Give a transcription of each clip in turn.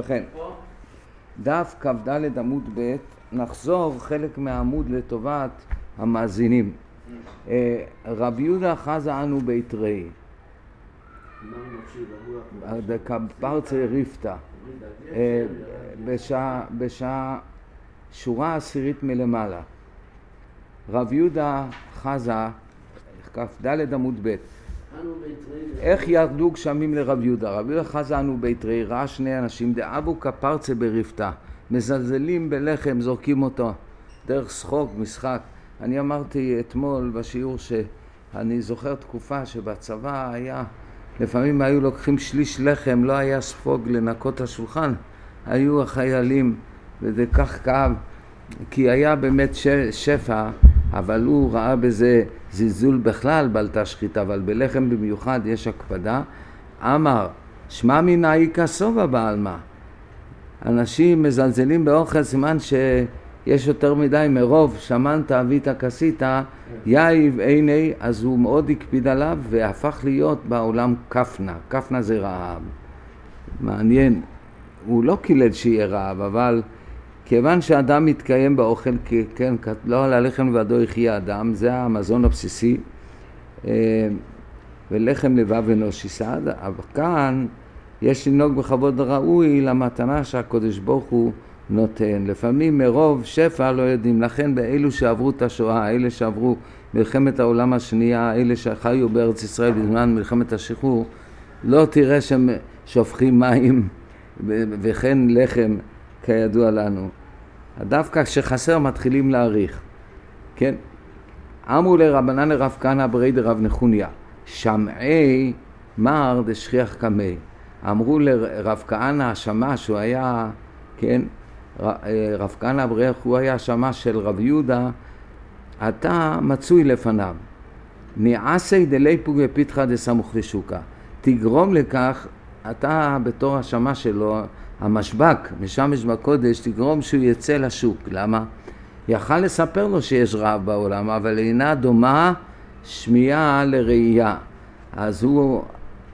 ובכן, דף כ"ד עמוד ב', נחזור חלק מהעמוד לטובת המאזינים. רב יהודה חזה אנו בית ראי פרצה ריפתא בשעה שורה עשירית מלמעלה. רב יהודה חזה כ"ד עמוד ב', איך ירדו גשמים לרב יהודה? רב יהודה חזה אנו בית ראי, ראה שני אנשים דאבו כפרצה בריפתא, מזלזלים בלחם, זורקים אותו דרך שחוק, משחק. אני אמרתי אתמול בשיעור שאני זוכר תקופה שבצבא היה, לפעמים היו לוקחים שליש לחם, לא היה ספוג לנקות השולחן, היו החיילים, וזה כך כאב, כי היה באמת שפע, אבל הוא ראה בזה זלזול בכלל בלתה שחיטה, אבל בלחם במיוחד יש הקפדה. אמר, שמע מנאי כסובה בעלמה. אנשים מזלזלים באוכל, סימן שיש יותר מדי מרוב, שמנת אבית כסית, יאיב עיני, אז הוא מאוד הקפיד עליו, והפך להיות בעולם כפנה. כפנה זה רעב. מעניין, הוא לא קילל שיהיה רעב, אבל כיוון שאדם מתקיים באוכל, כן, לא על הלחם לבדו יחיה אדם, זה המזון הבסיסי, ולחם לבב אנוש יסעד. אבל כאן יש לנהוג בכבוד ראוי למתנה שהקדוש ברוך הוא נותן. לפעמים מרוב שפע לא יודעים, לכן באלו שעברו את השואה, אלה שעברו מלחמת העולם השנייה, אלה שחיו בארץ ישראל בזמן מלחמת השחרור, לא תראה שהם שופכים מים וכן לחם כידוע לנו. דווקא כשחסר מתחילים להאריך. כן? אמרו לרבנן לרב כהנא ברי דרב נחוניה, שמעי מר דשכיח קמי. אמרו לרב כהנא השמש, הוא היה, כן, רב כהנא ברי הוא היה השמש של רב יהודה, אתה מצוי לפניו. ניעסי דלי פוגי פיתחא דסמוך לשוקה. תגרום לכך, אתה בתור השמש שלו, המשבק, משמש בקודש, תגרום שהוא יצא לשוק. למה? יכל לספר לו שיש רעב בעולם, אבל אינה דומה שמיעה לראייה. אז הוא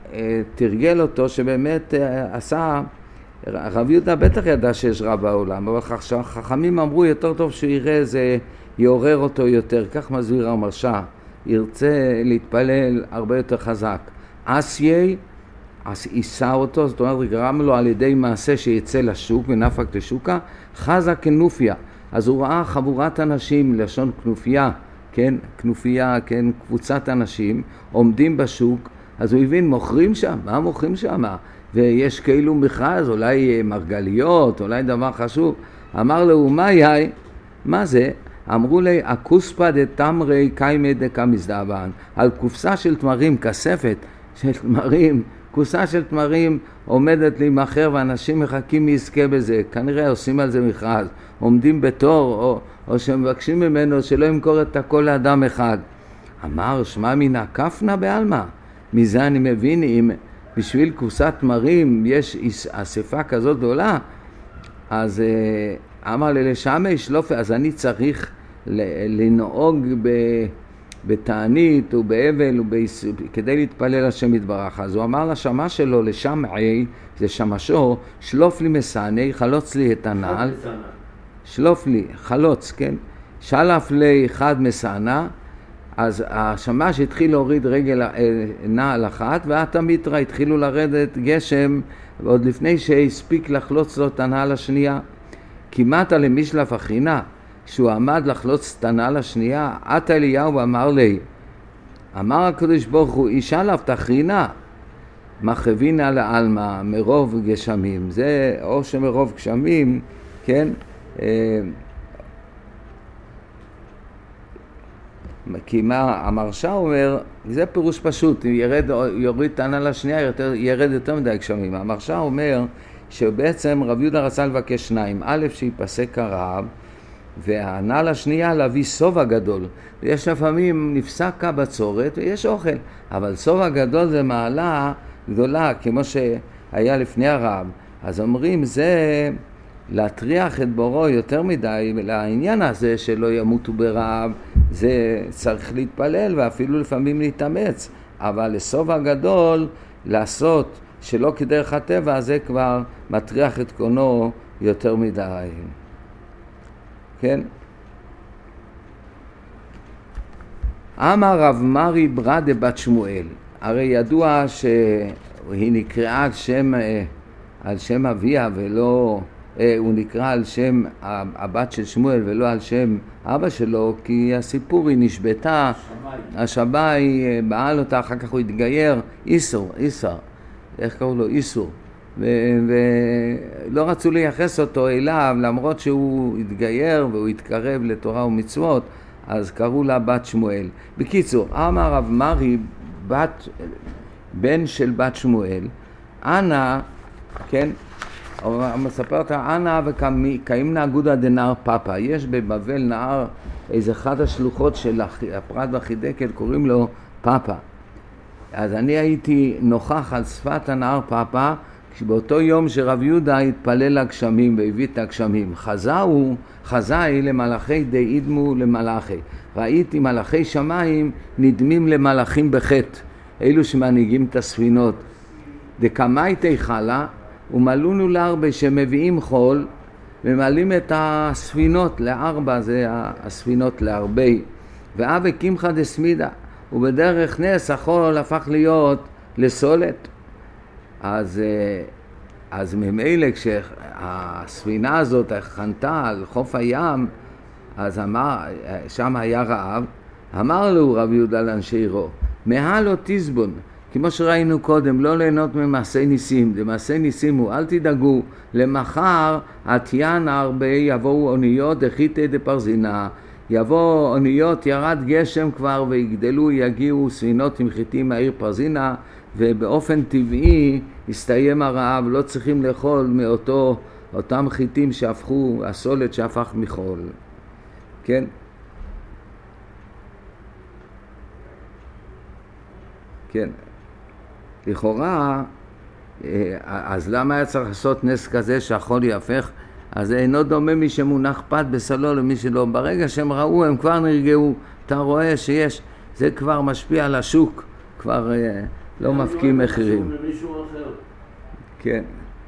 תרגל אותו שבאמת עשה, רב יהודה בטח ידע שיש רעב בעולם, אבל חכמים אמרו יותר טוב שהוא יראה, זה יעורר אותו יותר. כך מסביר המרש"א, ירצה להתפלל הרבה יותר חזק. אסייי, אז עיסה אותו, זאת אומרת, גרם לו על ידי מעשה שיצא לשוק, ונפק לשוקה, חזה כנופיה. אז הוא ראה חבורת אנשים, לשון כנופיה, כן, כנופיה, כן, קבוצת אנשים, עומדים בשוק, אז הוא הבין, מוכרים שם, מה מוכרים שם? ויש כאילו מכרז, אולי מרגליות, אולי דבר חשוב. אמר לו, מה יאי? מה זה? אמרו לי, הכוספא דתמרי קיימא דקא מזדעבן, על קופסה של תמרים, כספת של תמרים, כוסה של תמרים עומדת להימכר ואנשים מחכים מי יזכה בזה, כנראה עושים על זה מכרז, עומדים בתור או שמבקשים ממנו שלא ימכור את הכל לאדם אחד. אמר, שמע מן כפנה בעלמא. מזה אני מבין, אם בשביל כוסת תמרים יש אספה כזאת גדולה, אז אמר לי לשמי שלוף, אז אני צריך לנהוג בתענית ובאבל כדי להתפלל השם יתברך. אז הוא אמר לשמש שלו, לשמעי, זה שמשו, שלוף לי מסעני, חלוץ לי את הנעל, שלוף לי, חלוץ, כן, שלף לי אחד מסענה. אז השמש התחיל להוריד רגל נעל אחת, והתמיטרה התחילו לרדת גשם, ועוד לפני שהספיק לחלוץ לו את הנעל השנייה. כמעט למשלף החינה, כשהוא עמד לחלוץ את הנעל השנייה, עת אליהו אמר לי, אמר הקדוש ברוך הוא, אישה לה תחרינה, מחבינה לעלמא, מרוב גשמים. זה או שמרוב גשמים, כן, כי מה המרש"א אומר, זה פירוש פשוט, יוריד את הנעל השנייה, ירד יותר מדי גשמים. המרש"א אומר שבעצם רב יהודה רצה לבקש שניים, א' שיפסק הרעב, והנעל השנייה להביא סובה גדול. ויש לפעמים נפסק בצורת ויש אוכל, אבל סובה גדול זה מעלה גדולה כמו שהיה לפני הרעב. אז אומרים זה להטריח את בורו יותר מדי, לעניין הזה שלא ימותו ברעב, זה צריך להתפלל ואפילו לפעמים להתאמץ, אבל לסובה גדול לעשות שלא כדרך הטבע, זה כבר מטריח את קונו יותר מדי. כן? אמר רב מרי ברדה בת שמואל, הרי ידוע שהיא נקראה על שם אביה ולא, הוא נקרא על שם הבת של שמואל ולא על שם אבא שלו, כי הסיפור היא נשבתה, השבי בעל אותה, אחר כך הוא התגייר, איסור, איך קראו לו? איסור, ולא רצו לייחס אותו אליו, למרות שהוא התגייר והוא התקרב לתורה ומצוות, אז קראו לה בת שמואל. בקיצור, אמר רב מרי בן של בת שמואל, אנא, כן, מספרת אנא וקיימנה אגודא דנהר פאפא. יש בבבל נהר, איזה אחד השלוחות של הפרת והחידקל, קוראים לו פאפא. אז אני הייתי נוכח על שפת הנהר פאפא, כשבאותו יום שרב יהודה התפלל לגשמים והביא את הגשמים. חזאי למלאכי דאידמו למלאכי. ראיתי מלאכי שמיים נדמים למלאכים בחטא, אלו שמנהיגים את הספינות. דקמייתי חלה ומלאונו לארבע, שמביאים חול, ממלאים את הספינות לארבע, זה הספינות להרבה. ואבי קמחא דסמידה, ובדרך נס החול הפך להיות לסולת. אז ממילא כשהספינה הזאת חנתה על חוף הים, אז שם היה רעב, אמר לו רב יהודה לאנשי עירו, מהלו תסבון, כמו שראינו קודם, לא ליהנות ממעשי ניסים, למעשי ניסים הוא, אל תדאגו, למחר עתיין הרבה יבואו אוניות דחיתא דפרזינה, יבוא אוניות, ירד גשם כבר ויגדלו, יגיעו ספינות עם חיטים מהעיר פרזינה, ובאופן טבעי הסתיים הרעב, לא צריכים לאכול מאותם חיטים שהפכו, הסולת שהפך מחול. כן? כן. לכאורה, אז למה היה צריך לעשות נס כזה שהחול יהפך? אז זה אינו דומה מי שמונח פת בסלו למי שלא. ברגע שהם ראו, הם כבר נרגעו. אתה רואה שיש, זה כבר משפיע על השוק, כבר לא מפקים מחירים. כן.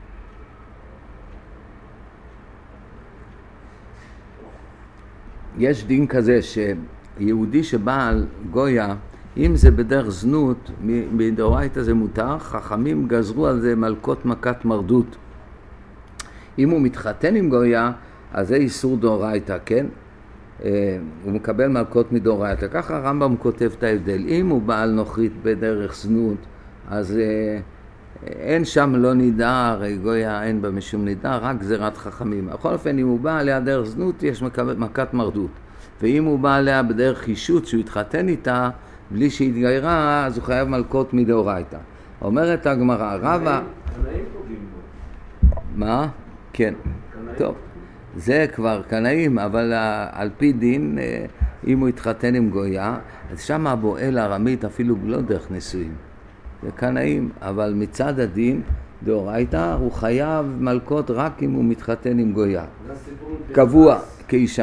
יש דין כזה שיהודי שבעל גויה, אם זה בדרך זנות, מדאורייתא זה מותר, חכמים גזרו על זה מלכות מכת מרדות. אם הוא מתחתן עם גויה, אז זה איסור דאורייתא, כן? הוא מקבל מלכות מדאורייתא. ככה הרמב"ם כותב את ההבדל. אם הוא בעל נוכרית בדרך זנות, אז אין שם לא נידה, הרי גויה אין בה משום נידה, רק גזירת חכמים. בכל אופן, אם הוא בא עליה דרך זנות, יש מכת מרדות. ואם הוא בא עליה בדרך חישות, שהוא התחתן איתה, בלי שהתגיירה, אז הוא חייב מלכות מדאורייתא. אומרת הגמרא, רבא... קנאים פוגעים בו. מה? כן. טוב. זה כבר קנאים, אבל על פי דין, אם הוא התחתן עם גויה, אז שם הבועל הרמית אפילו לא דרך נישואים. זה קנאים, אבל מצד הדין, דאורייתא, הוא חייב מלכות רק אם הוא מתחתן עם גויה. קבוע, כאישה.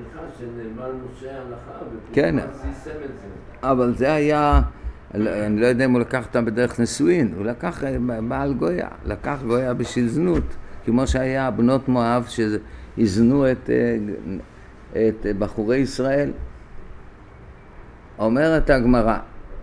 כן, אבל זה היה, אני לא יודע אם הוא לקח אותה בדרך נישואין, הוא לקח בעל גויה, לקח גויה בשביל זנות, כמו שהיה בנות מואב שהזנו את בחורי ישראל. אומרת הגמרא,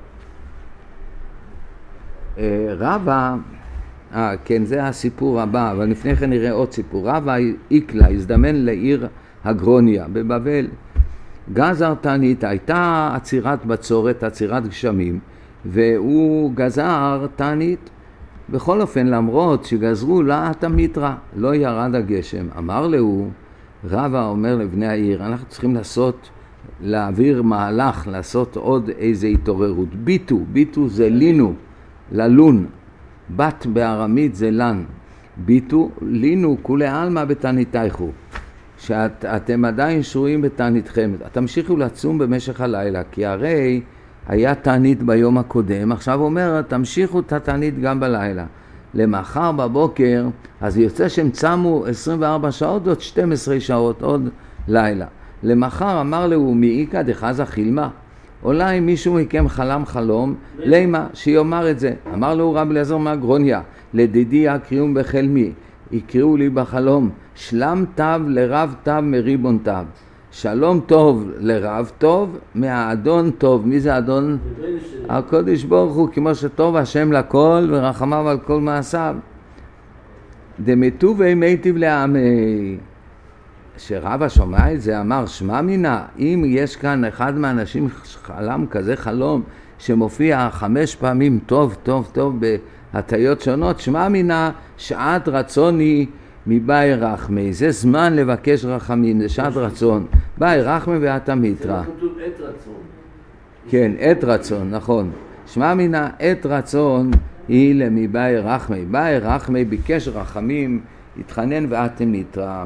רבא, כן, זה הסיפור הבא, אבל לפני כן נראה עוד סיפור. רבא איקלה, הזדמן לעיר הגרוניה בבבל. גזר תענית, הייתה עצירת בצורת, עצירת גשמים, והוא גזר תענית. בכל אופן, למרות שגזרו לאט המיטרה, לא ירד הגשם. אמר לו, רבא אומר לבני העיר, אנחנו צריכים להעביר מהלך, לעשות עוד איזה התעוררות. ביטו זה לינו, ללון. בת בארמית זה לן. ביטו, לינו, כולי עלמא בתעניתייכו. שאתם עדיין שרויים בתעניתכם. תמשיכו לצום במשך הלילה, כי הרי היה תענית ביום הקודם, עכשיו הוא אומר, תמשיכו את התענית גם בלילה. למחר בבוקר, אז יוצא שהם צמו 24 שעות, עוד 12 שעות, עוד לילה. למחר אמר לו, מאיקא דחזה חילמה. אולי מישהו מכם חלם חלום, למה שיאמר את זה. אמר לו רבי אליעזר מהגרוניה, לדידי יקריאום בחלמי, יקראו לי בחלום, שלם תו לרב תו מריבון תו. שלום טוב לרב טוב, מהאדון טוב. מי זה אדון? הקודש ברוך הוא, כמו שטוב השם לכל ורחמיו על כל מעשיו. דמתו ואימייטיב לעמי. שרב השומע את זה אמר, שמע מינה, אם יש כאן אחד מהאנשים חלם כזה חלום שמופיע 5 פעמים טוב טוב טוב בהטיות שונות, שמע מינה שעת רצוני מבאי רחמי. זה זמן לבקש רחמים, זה שעת רצון. באי רחמי ואתה מיתרא. זה כתוב עת רצון. כן, עת רצון, נכון. שמע מינה עת רצון היא למבאי רחמי. באי רחמי ביקש רחמים, התחנן ואתם מיתרא.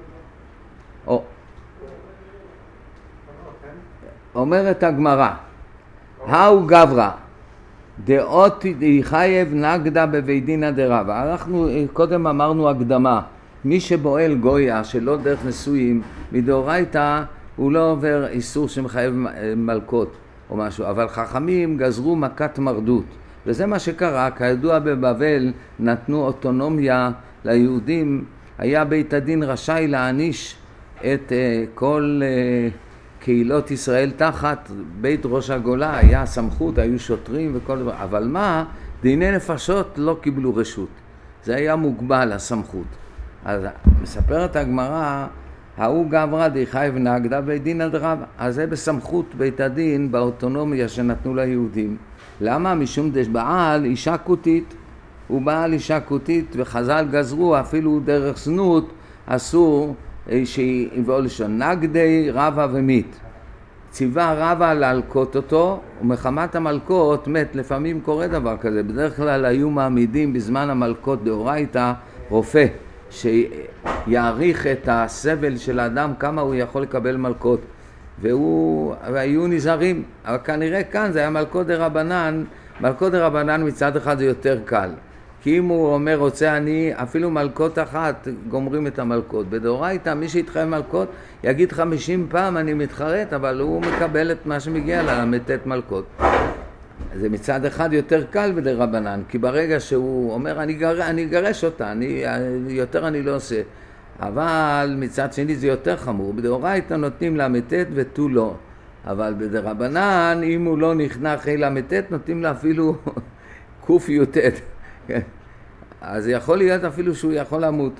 אומרת הגמרא, האו גברא דעות חייב נגדה בבית דינא דרבא. אנחנו קודם אמרנו הקדמה, מי שבועל גויה שלא דרך נשואים מדאורייתא הוא לא עובר איסור שמחייב מלכות או משהו, אבל חכמים גזרו מכת מרדות, וזה מה שקרה. כידוע בבבל נתנו אוטונומיה ליהודים, היה בית הדין רשאי להעניש את כל קהילות ישראל תחת בית ראש הגולה, היה סמכות, היו שוטרים וכל דבר, אבל מה? דיני נפשות לא קיבלו רשות, זה היה מוגבל הסמכות. אז מספרת הגמרא, ההוא גברא דחייב נגדה בית דינא דרבא, אז זה בסמכות בית הדין באוטונומיה שנתנו ליהודים. למה? משום דבעל אישה כותית, הוא בעל אישה כותית, וחז"ל גזרו אפילו דרך זנות אסור שיבוא לשון נגדי רבא ומית. ציווה רבא להלקות אותו, ומחמת המלקות מת. לפעמים קורה דבר כזה, בדרך כלל היו מעמידים בזמן המלקות דאורייתא רופא שיעריך את הסבל של האדם כמה הוא יכול לקבל מלקות, והיו נזהרים. אבל כנראה כאן זה היה מלקות דרבנן. מלקות דרבנן מצד אחד זה יותר קל, כי אם הוא אומר רוצה אני, אפילו מלכות אחת גומרים את המלכות. בדאורייתא מי שיתחייב מלכות יגיד 50 פעם אני מתחרט, אבל הוא מקבל את מה שמגיע לה, מתת מלכות. זה מצד אחד יותר קל בדרבנן, כי ברגע שהוא אומר אני אגרש אותה, יותר אני לא עושה. אבל מצד שני זה יותר חמור, בדאורייתא נותנים לה מתת ותו לא, אבל בדרבנן אם הוא לא נכנע אחרי לה מתת נותנים לה אפילו קוף יוטט. אז יכול להיות אפילו שהוא יכול למות.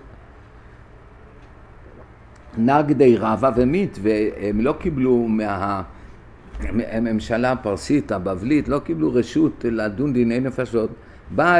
נגדי רבא ומית, והם לא קיבלו מהממשלה הפרסית הבבלית, לא קיבלו רשות לדון דיני נפשות. באה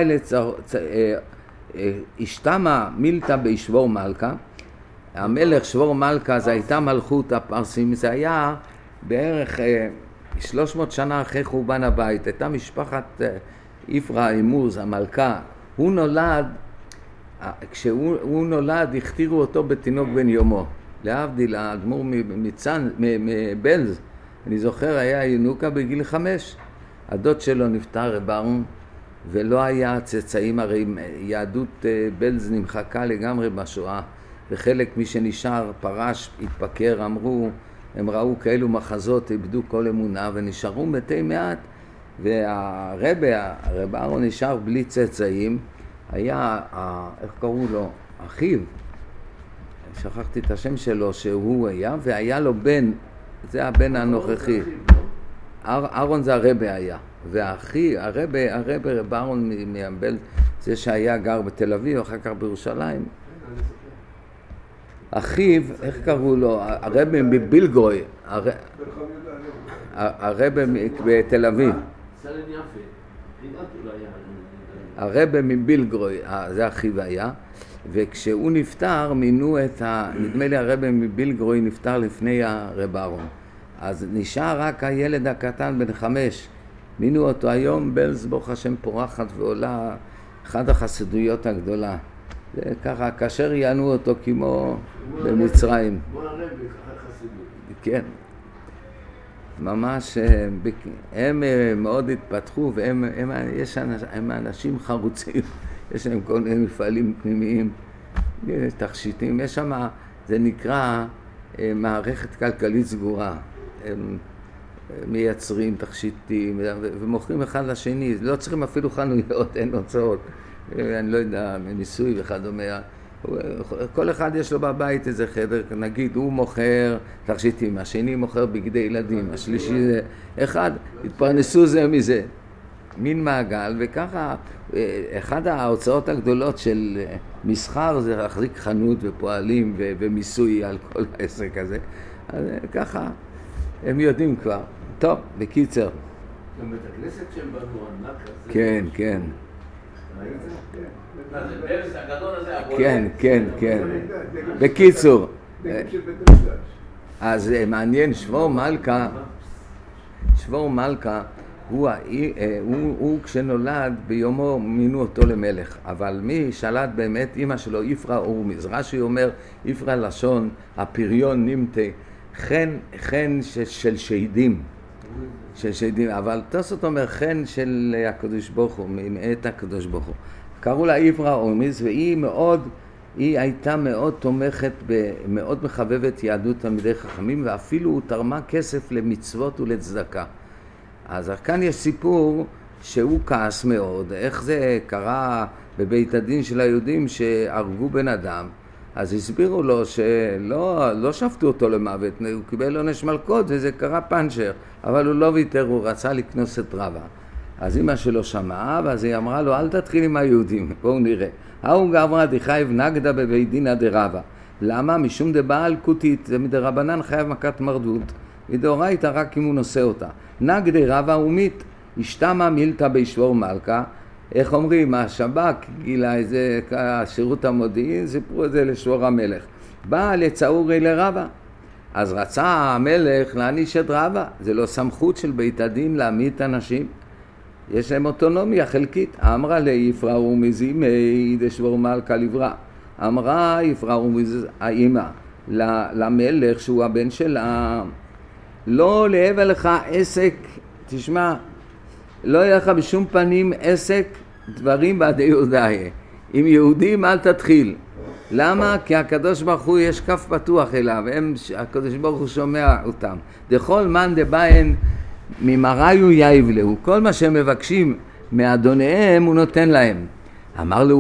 השתמה מילתא בישבור מלכה, המלך שבור מלכה, זה הייתה מלכות הפרסים, זה היה בערך 300 שנה אחרי חורבן הבית. הייתה משפחת יפרא אימוז המלכה. הוא נולד, כשהוא נולד הכתירו אותו בתינוק בן יומו, להבדיל האדמו"ר מבלז, אני זוכר, היה ינוקה בגיל 5. הדוד שלו נפטר רב אהרון ולא היה צאצאים, הרי יהדות בלז נמחקה לגמרי בשואה, וחלק מי שנשאר פרש, התפקר, הם ראו כאלו מחזות, איבדו כל אמונה ונשארו מתי מעט. והרב אהרון נשאר בלי צאצאים. היה, איך קראו לו? אחיו, שכחתי את השם שלו, שהוא היה, והיה לו בן, זה הבן הנוכחי. אהרון זה הרב היה, והאחי, הרב אהרון מהבל, זה שהיה גר בתל אביב, אחר כך בירושלים. אחיו, איך קראו לו? הרב מבילגרוי, הרב בתל אביב. הרב מבילגרוי, זה אחיו היה, וכשהוא נפטר מינו נדמה לי הרב מבילגרוי נפטר לפני הרב אהרון, אז נשאר רק הילד הקטן בן 5, מינו אותו היום. בלז ברוך השם פורחת ועולה, אחד החסידויות הגדולה, זה ככה כאשר יענו אותו כמו במצרים. כן, ממש הם מאוד התפתחו, הם אנשים חרוצים, יש להם כל מיני מפעלים פנימיים, תכשיטים, יש שם, זה נקרא מערכת כלכלית סגורה, הם מייצרים תכשיטים ומוכרים אחד לשני, לא צריכים אפילו חנויות, אין הוצאות, אני לא יודע, מניסוי וכדומה. כל אחד יש לו בבית איזה חדר, נגיד הוא מוכר תכשיטים, השני מוכר בגדי ילדים, השלישי זה אחד, התפרנסו זה מזה. מין מעגל, וככה אחד ההוצאות הגדולות של מסחר זה להחזיק חנות ופועלים ומיסוי על כל העסק הזה. אז ככה הם יודעים כבר. טוב, בקיצר. גם בית הכנסת שהם בנו ענק הזה. כן, כן. זה ברס הגדול הזה? כן, כן, כן. בקיצור. אז מעניין, שבור מלכה, הוא כשנולד ביומו מינו אותו למלך, אבל מי שלט באמת? אמא שלו יפרע אורמיז. רש"י אומר יפרע לשון הפריון נמתה, חן של שהידים, אבל תוספות אומר חן של הקדוש ברוך הוא, מאת הקדוש ברוך הוא. קראו לה יפרע אורמיז, היא הייתה מאוד תומכת, מאוד מחבבת יהדות תלמידי חכמים, ואפילו תרמה כסף למצוות ולצדקה. אז כאן יש סיפור שהוא כעס מאוד, איך זה קרה בבית הדין של היהודים שהרגו בן אדם. אז הסבירו לו שלא שפטו אותו למוות, הוא קיבל עונש מלכות וזה קרה פנצ'ר, אבל הוא לא ויתר, הוא רצה לקנוס את רבא. אז אמא שלו שמעה, ואז היא אמרה לו, אל תתחיל עם היהודים, בואו נראה. האו גברא דחייב נגדה בבית דינא דרבא. למה? משום דבעל קוטית, זה מדרבנן חייב מכת מרדות, מדאורייתא רק אם הוא נושא אותה. נגדי רבא ומית, השתמה מילתא בישבור מלכה. איך אומרים? השב"כ גילה איזה שירות המודיעין, סיפרו את זה לשבור המלך. בא לצאורי לרבא. אז רצה המלך להעניש את רבא. זה לא סמכות של בית הדין להמית אנשים. יש להם אוטונומיה חלקית. אמרה ליפרע אורמיז אימי דשבור מלכה לברא. אמרה יפרע אורמיז האמא למלך שהוא הבן שלה, לא להבא לך עסק, תשמע, לא יהיה לך בשום פנים עסק דברים בעדי יהודאי. עם יהודים אל תתחיל. למה? כי הקדוש ברוך הוא יש כף פתוח אליו, הקדוש ברוך הוא שומע אותם. דכל מן דבאין ממראיו יבלעו, כל מה שהם מבקשים מאדוניהם הוא נותן להם. אמר לו,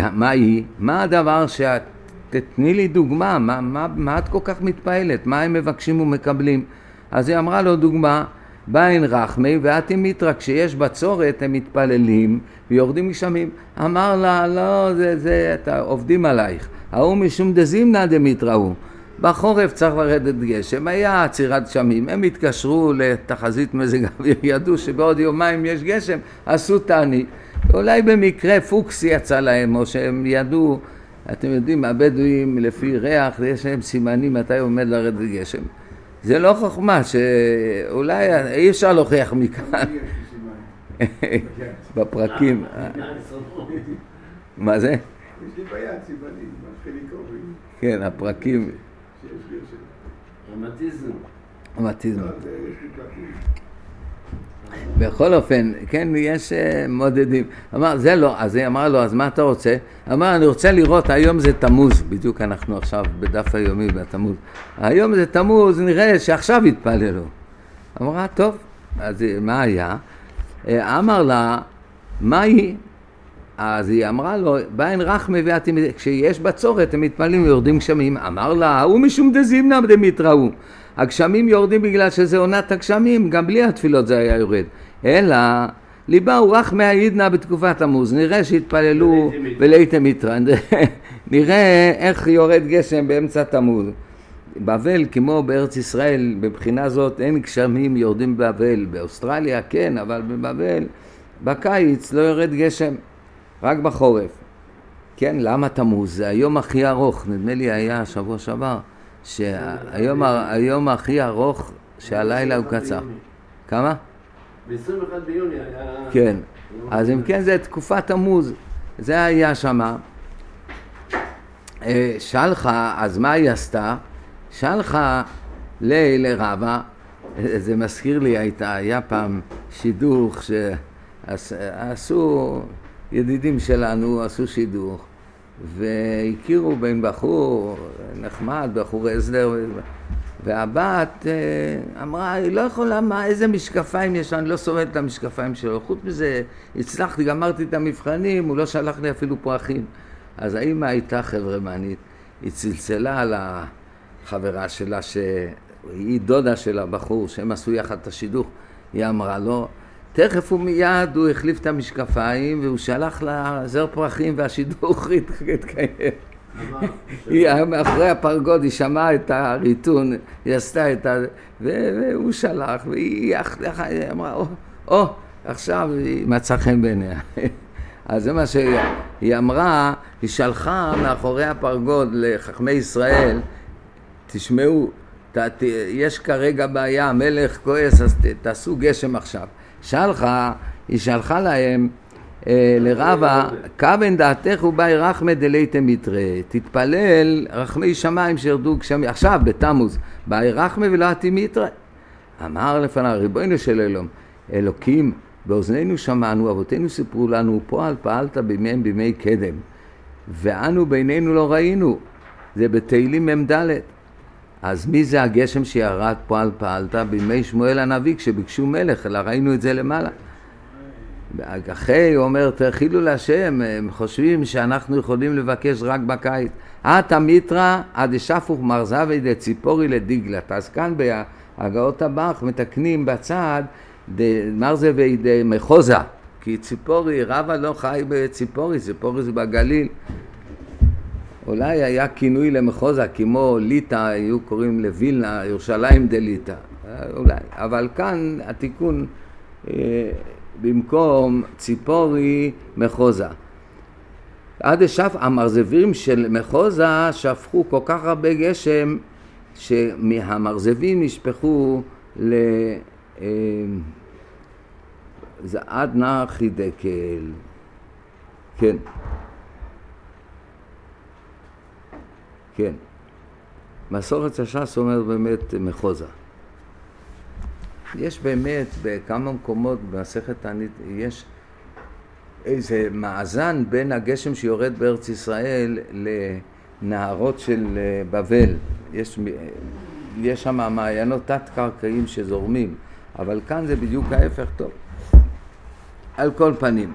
מה הדבר תתני לי דוגמה, מה את כל כך מתפעלת, מה הם מבקשים ומקבלים? אז היא אמרה לו דוגמה, באין רחמי ואתם מיתרא, כשיש בצורת הם מתפללים ויורדים גשמים. אמר לה, לא, זה עובדים עלייך. ההוא משום דזימנא דמיתראו, בחורף צריך לרדת גשם, היה עצירת גשמים, הם התקשרו לתחזית מזג אוויר, ידעו שבעוד יומיים יש גשם, עשו תענית. אולי במקרה פוקס יצא להם, או שהם ידעו, אתם יודעים, הבדואים לפי ריח, יש להם סימנים מתי עומד לרדת גשם. זה לא חוכמה, שאולי אי אפשר להוכיח מכאן. בפרקים. מה זה? יש לי ביד סימנים, חליקובים. כן, הפרקים. רמטיזם. בכל אופן, כן, יש מודדים. אמר, זה לא, אז היא אמרה לו, אז מה אתה רוצה? אמר, אני רוצה לראות, היום זה תמוז, בדיוק אנחנו עכשיו בדף היומי בתמוז. היום זה תמוז, נראה שעכשיו יתפללו. אמרה, טוב, אז מה היה? אמר לה, מה היא? אז היא אמרה לו, באין רחמי ואתם, כשיש בצורת הם מתפללים ויורדים גשמים. אמר לה, הוא משום דזימנא דמיתראו. הגשמים יורדים בגלל שזה עונת הגשמים, גם בלי התפילות זה היה יורד. אלא, ליבה הוא רחמי העידנא בתקופת תמוז. נראה שהתפללו ולאיתם מיתרא. נראה איך יורד גשם באמצע תמוז. בבל, כמו בארץ ישראל, בבחינה זאת אין גשמים יורדים בבבל. באוסטרליה כן, אבל בבבל, בקיץ לא יורד גשם. רק בחורף. כן, למה תמוז? זה היום הכי ארוך, נדמה לי היה שבוע שעבר, שהיום הכי ארוך שהלילה הוא קצר. כמה? ב-21 ביוני היה... כן, אז אם כן זה תקופת תמוז, זה היה שמה. שלחה, אז מה היא עשתה? שלחה לרבא, זה מזכיר לי, היה פעם שידוך שעשו... ידידים שלנו עשו שידוך והכירו בין בחור נחמד, בחור הסדר, והבת אמרה, היא לא יכולה, איזה משקפיים יש, אני לא סובלת את המשקפיים שלו. חוץ מזה, הצלחתי, גמרתי את המבחנים, הוא לא שלח לי אפילו פרחים. אז האמא הייתה חברמנית, היא צלצלה על החברה שלה, שהיא דודה של הבחור, שהם עשו יחד את השידוך. היא אמרה לו, תכף ומיד הוא החליף את המשקפיים, והוא שלח לה זר פרחים והשידוך התקיים. היא מאחורי הפרגוד, היא שמעה את הריתון, היא עשתה את ה... והוא שלח, והיא אמרה, עכשיו היא מצאה חן בעיניה. אז זה מה שהיא אמרה, היא שלחה מאחורי הפרגוד לחכמי ישראל, תשמעו, יש כרגע בעיה, המלך כועס, אז תעשו גשם עכשיו. היא שלחה להם, לרבה, כבן דעתך ובאי רחמא דלייתא מיתרא, תתפלל רחמי שמיים שירדו גשמים, עכשיו בתמוז, באי רחמא ולא אתי מיתרא. אמר לפניו, ריבונו של עולם, אלוקים, באוזנינו שמענו, אבותינו סיפרו לנו, פועל פעלת בימיהם בימי קדם, ואנו בינינו לא ראינו, זה בתהילים מ"ד. אז מי זה הגשם שירד פועל פעלת בימי שמואל הנביא כשביקשו מלך, אלא ראינו את זה למעלה. אחרי הוא אומר, תחילו להשם, הם חושבים שאנחנו יכולים לבקש רק בקיץ. מיתרא עד שפוך מרזבי דציפורי לדיגלת. אז כאן בהגאות הבח מתקנים בצד מרזבי דמחוזה, כי ציפורי, רבא לא חי בציפורי, ציפורי זה בגליל. אולי היה כינוי למחוזה, כמו ליטא, היו קוראים לווילנה, ירושלים דליטא, אולי. אבל כאן התיקון במקום ציפורי מחוזה. עד שפך, המרזבים של מחוזה שפכו כל כך הרבה גשם, שמהמרזבים נשפכו זה עד נחי דקל. כן. כן. מסורת הש"ס אומר באמת מחוזה. יש באמת בכמה מקומות במסכת תענית, יש איזה מאזן בין הגשם שיורד בארץ ישראל לנהרות של בבל. יש שם מעיינות תת-קרקעיים שזורמים, אבל כאן זה בדיוק ההפך. טוב. על כל פנים.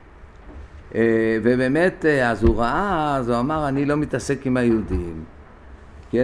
ובאמת, אז הוא ראה, אז הוא אמר, אני לא מתעסק עם היהודים. כן?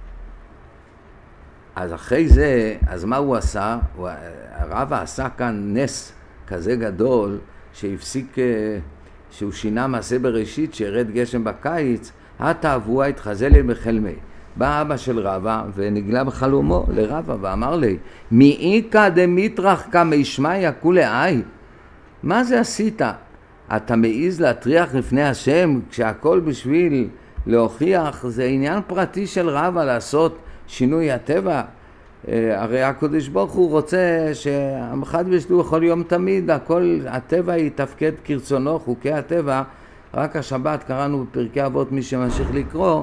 אז אחרי זה, אז מה הוא עשה? הרב עשה כאן נס כזה גדול, שהפסיק, שהוא שינה מעשה בראשית, שירד גשם בקיץ, התאבוה התחזה לי בחלמי. בא אבא של רבא ונגלה בחלומו לרבא ואמר לי, מאיקא דמיטרח כמי שמיא כולי איי? מה זה עשית? אתה מעיז להטריח לפני השם כשהכל בשביל להוכיח, זה עניין פרטי של רבא לעשות שינוי הטבע. הרי הקדוש ברוך הוא רוצה שהמחד בשלו כל יום תמיד, הכל, הטבע יתפקד כרצונו, חוקי הטבע. רק השבת קראנו בפרקי אבות, מי שממשיך לקרוא,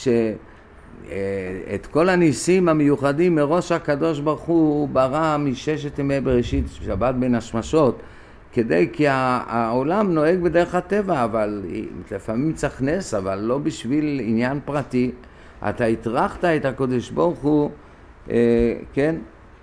שאת כל הניסים המיוחדים מראש הקדוש ברוך הוא ברא מששת ימי בראשית, שבת בין השמשות, כי העולם נוהג בדרך הטבע, אבל לפעמים צריך נס, אבל לא בשביל עניין פרטי. אתה הטרחת את הקדוש ברוך הוא, כן?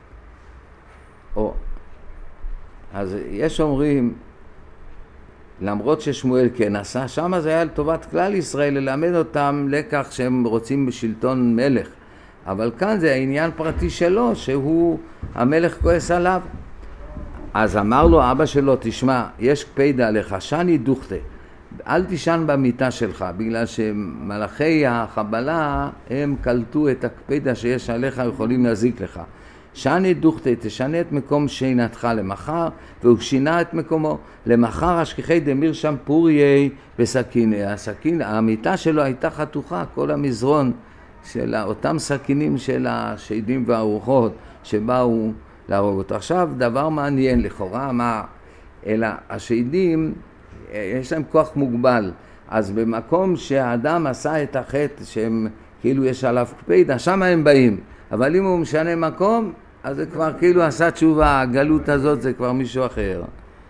אז יש אומרים, למרות ששמואל כן עשה, שם זה היה לטובת כלל ישראל, ללמד אותם לקח שהם רוצים בשלטון מלך. אבל כאן זה העניין פרטי שלו, שהוא המלך כועס עליו. אז אמר לו אבא שלו, תשמע, יש קפידה לך, שני דוכתה, אל תישן במיטה שלך, בגלל שמלאכי החבלה הם קלטו את הקפידה שיש עליך, יכולים להזיק לך. שני דוכתה, תשנה את מקום שינתך למחר, והוא שינה את מקומו. למחר השכיחי דמיר שם פוריי וסכיני. המיטה שלו הייתה חתוכה, כל המזרון של אותם סכינים של השדים והרוחות שבאו להרוג אותו. עכשיו דבר מעניין לכאורה, מה? אלא השדים יש להם כוח מוגבל, אז במקום שהאדם עשה את החטא שהם כאילו יש עליו קפידה, שם הם באים, אבל אם הוא משנה מקום, אז זה כבר כאילו עשה תשובה, הגלות הזאת זה כבר מישהו אחר.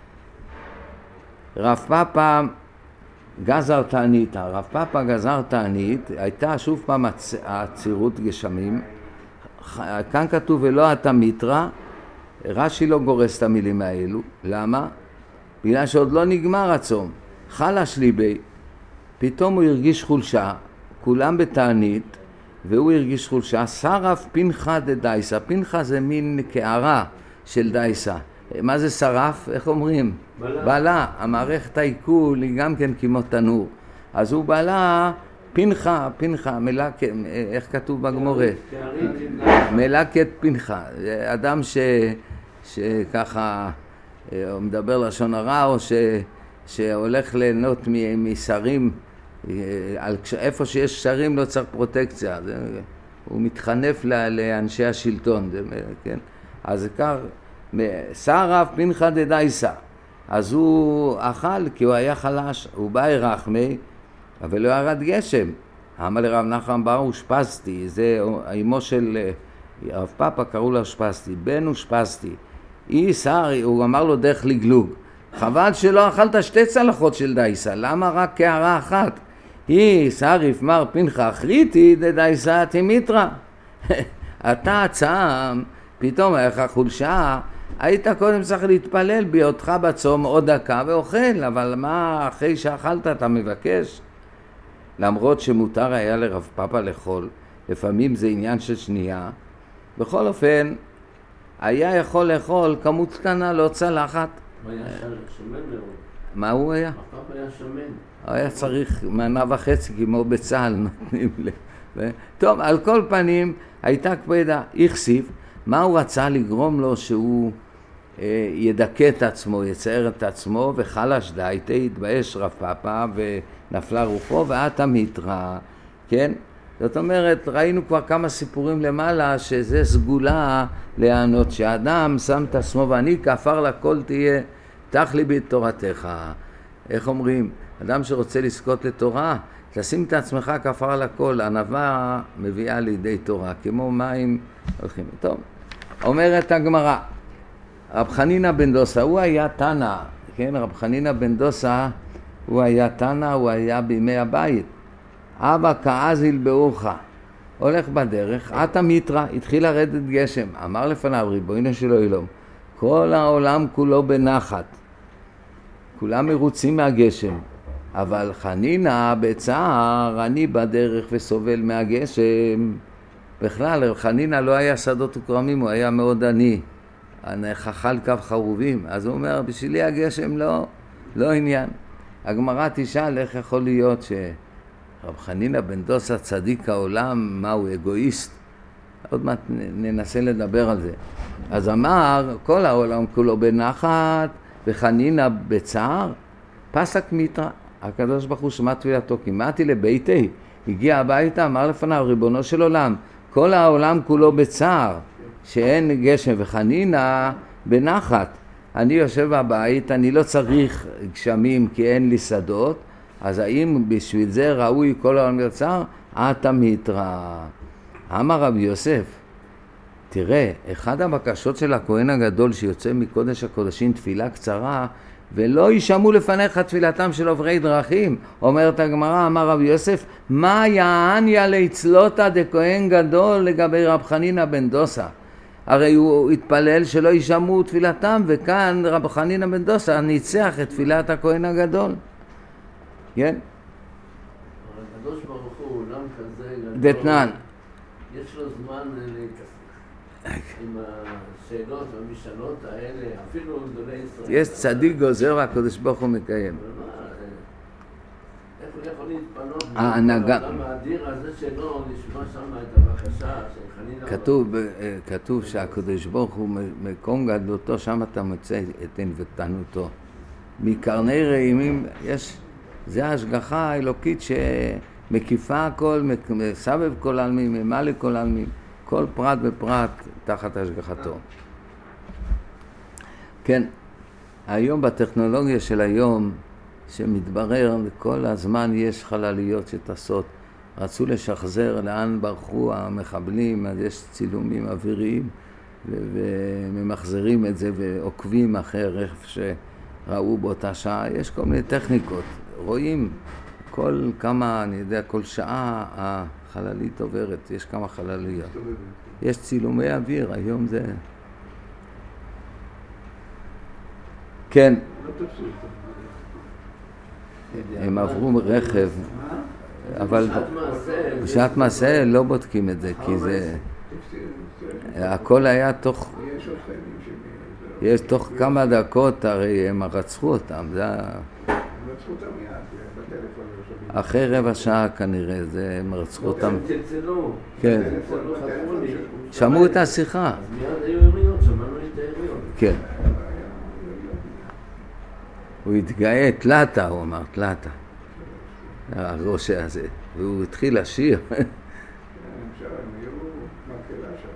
רב פאפה גזר תענית, הרב פאפה גזר תענית, הייתה שוב פעם עצירות גשמים, כאן כתוב ולא אתה מיתרא, רש"י לא גורס את המילים האלו. למה? בגלל שעוד לא נגמר הצום. חלש ליבי, פתאום הוא הרגיש חולשה, כולם בתענית, והוא הרגיש חולשה. שרף פינחה דדייסה, פינחה זה מין קערה של דייסה. מה זה שרף? איך אומרים? בלה. המערכת העיכול היא גם כן כמו תנור. אז הוא בלה פינחה, איך כתוב בגמורה? מלקת פינחה. אדם שככה מדבר לשון הרע, או שהולך ליהנות משרים, איפה שיש שרים לא צריך פרוטקציה, הוא מתחנף לאנשי השלטון, כן? אז זה כך, שרף פינחה דדייסה. אז הוא אכל כי הוא היה חלש, הוא בא רחמי, אבל לא ירד גשם. אמר לרב נחמן בר אושפזתי, זה אמו של רב פאפה, קראו לה אושפזתי, בן אושפזתי. הוא אמר לו דרך לגלוג, חבל שלא אכלת 2 צלחות של דייסה, למה רק קערה אחת? שריף מר פינחה אחריתי דדייסה תמיתרא. אתה צם, פתאום היה לך חולשה, היית קודם צריך להתפלל בהיותך בצום עוד דקה ואוכל, אבל מה אחרי שאכלת אתה מבקש? למרות שמותר היה לרב פאפה לאכול, לפעמים זה עניין של שנייה, בכל אופן היה יכול לאכול כמות קטנה, לא צלחת. הוא היה שמן מאוד. מה הוא היה? הרב פאפה היה שמן. הוא היה צריך 1.5 מנה כמו בצה"ל נותנים לב. טוב, על כל פנים הייתה כבדה, הכסיף. מה הוא רצה לגרום לו? שהוא ידכא את עצמו, יצער את עצמו, וחלש דייטה, התבאש רב פאפה ונפלה רוחו, ואתה מיתרא, כן? זאת אומרת, ראינו כבר כמה סיפורים למעלה, שזה סגולה לענות, שהאדם שם את עצמו, ואני כעפר לכל תהיה, פתח לי בתורתך. איך אומרים? אדם שרוצה לזכות לתורה, תשים את עצמך כעפר לכל, ענווה מביאה לידי תורה, כמו מים הולכים. טוב, אומרת הגמרא, רב חנינא בן דוסא, הוא היה תנא, כן? רב חנינא בן דוסא, הוא היה תנא, הוא היה בימי הבית. אבא כאזיל באורך, הולך בדרך, אתה מיתרא, התחיל לרדת גשם, אמר לפניו ריבונו של עולם, כל העולם כולו בנחת, כולם מרוצים מהגשם, אבל חנינא בצער, אני בדרך וסובל מהגשם. בכלל, חנינא לא היה שדות וכרמים, הוא היה מאוד עני, חכל קו חרובים, אז הוא אומר, בשבילי הגשם לא עניין. הגמרא תשאל איך יכול להיות רב חנינא בן דוסא צדיק העולם, מה הוא אגואיסט? עוד מעט ננסה לדבר על זה. אז אמר, כל העולם כולו בנחת וחנינא בצער, פסק מיתרא. הקדוש ברוך הוא שמע תפילתו, כמעתי לביתי, הגיע הביתה, אמר לפניו ריבונו של עולם, כל העולם כולו בצער, שאין גשם, וחנינא בנחת. אני יושב בבית, אני לא צריך גשמים כי אין לי שדות, אז האם בשביל זה ראוי כל העולם בצער? אתה מיתרא. אמר רבי יוסף, תראה, אחד הבקשות של הכהן הגדול שיוצא מקודש הקודשים תפילה קצרה, ולא יישמעו לפניך תפילתם של עוברי דרכים. אומרת הגמרא, אמר רבי יוסף, מה יעניא ליצלותא דכהן גדול לגבי רב חנינא בן דוסא? הרי הוא התפלל שלא יישמעו תפילתם, וכאן רב חנינא בן דוסא ניצח את תפילת הכהן הגדול. כן? הקדוש ברוך הוא עולם כזה גדול. דתנן. יש לו זמן להתעסק עם השאלות והמשאלות האלה, אפילו גדולי ישראל. יש צדיק גוזר והקדוש ברוך הוא מקיים. אבל מה, איך הוא יכול להתפנות? ההנהגה. למה האדיר הזה שלו נשמע שם את הבקשה של חנינא? כתוב שהקדוש ברוך הוא מקום גדלותו, שם אתה מוצא את ענוותנותו. מקרני רעימים יש... זה ההשגחה האלוקית שמקיפה הכל, מסבב כל העלמין, ממלא כל העלמין, כל פרט ופרט תחת השגחתו. כן, היום בטכנולוגיה של היום, שמתברר, כל הזמן יש חלליות שטסות, רצו לשחזר לאן ברחו המחבלים, אז יש צילומים אוויריים, וממחזרים את זה ועוקבים אחרי רכב שראו באותה שעה, יש כל מיני טכניקות. רואים כל כמה, אני יודע, כל שעה החללית עוברת, יש כמה חלליות. יש צילומי אוויר, היום זה... כן. הם עברו רכב, אבל בשעת מעשה לא בודקים את זה, כי זה... הכל היה תוך... יש תוך כמה דקות, הרי הם רצחו אותם, זה היה... רצחו אותם מיד, בטלפון. אחרי רבע שעה כנראה, הם רצחו אותם. צלצלו. כן. שמעו את השיחה. אז מיד היו יריות, שמענו את היריות. כן. הוא התגאה, תלתה, הוא אמר, תלתה. הראש הזה. והוא התחיל לשיר. הם היו מקהלה שם.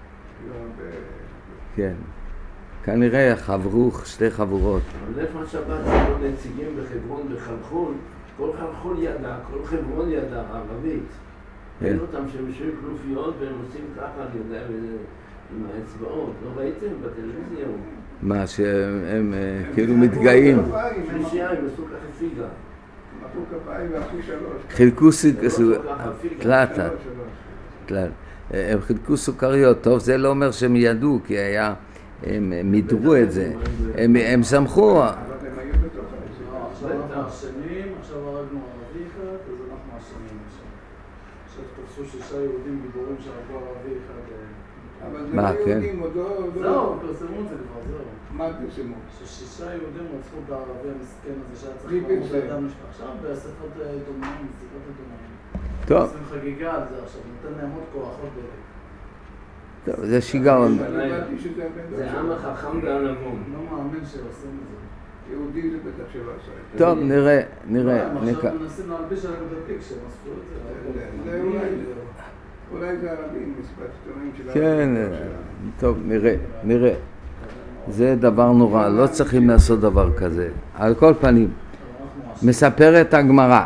כן. כנראה חברו שתי חבורות. אבל איפה השבת היו נציגים בחברון וחלחול, כל חלחול ידע, כל חברון ידע, ערבית. אין אותם שהם יושבים כנופיות והם עושים ככה, אני יודע, עם האצבעות. לא ראיתם בטלוויזיה? מה, שהם כאילו מתגאים. שלישייה, הם עשו ככה פיגה. מחאו כפיים ואחו שלוש. חילקו תלתה. הם חילקו סוכריות. טוב, זה לא אומר שהם ידעו, כי היה... הם מידרו את זה. הם שמחו. אבל הם היו בתוך עכשיו אנחנו אשמים, עכשיו הרגנו ערבי אחד, אז אנחנו אשמים עכשיו תפסו 6 יהודים גיבורים שהרגו ערבי אחד. אבל זה לא יהודים, עוד לא... זהו, פרסמו את זה כבר, זהו. מה פרסמו? ש6 יהודים רצחו בערבי המסכן הזה שהיה צריך למות לאדם משפחה. עכשיו באספות עיתונאים, בשיחות עיתונאים. טוב. עושים חגיגה על זה עכשיו, נותן להם עוד כוח, עוד דלק. טוב, זה שיגעון. זה עם החכם והנבון. לא מאמין שעושים את זה. יהודי זה בטח שלא עשה את זה. טוב, נראה. עכשיו מנסים להלביש עליהם את התיק שהם עשו את זה. אולי זה ערבים, מסיבת עיתונאים של כן, טוב, נראה. זה דבר נורא, לא צריכים לעשות דבר כזה. על כל פנים, מספרת הגמרא.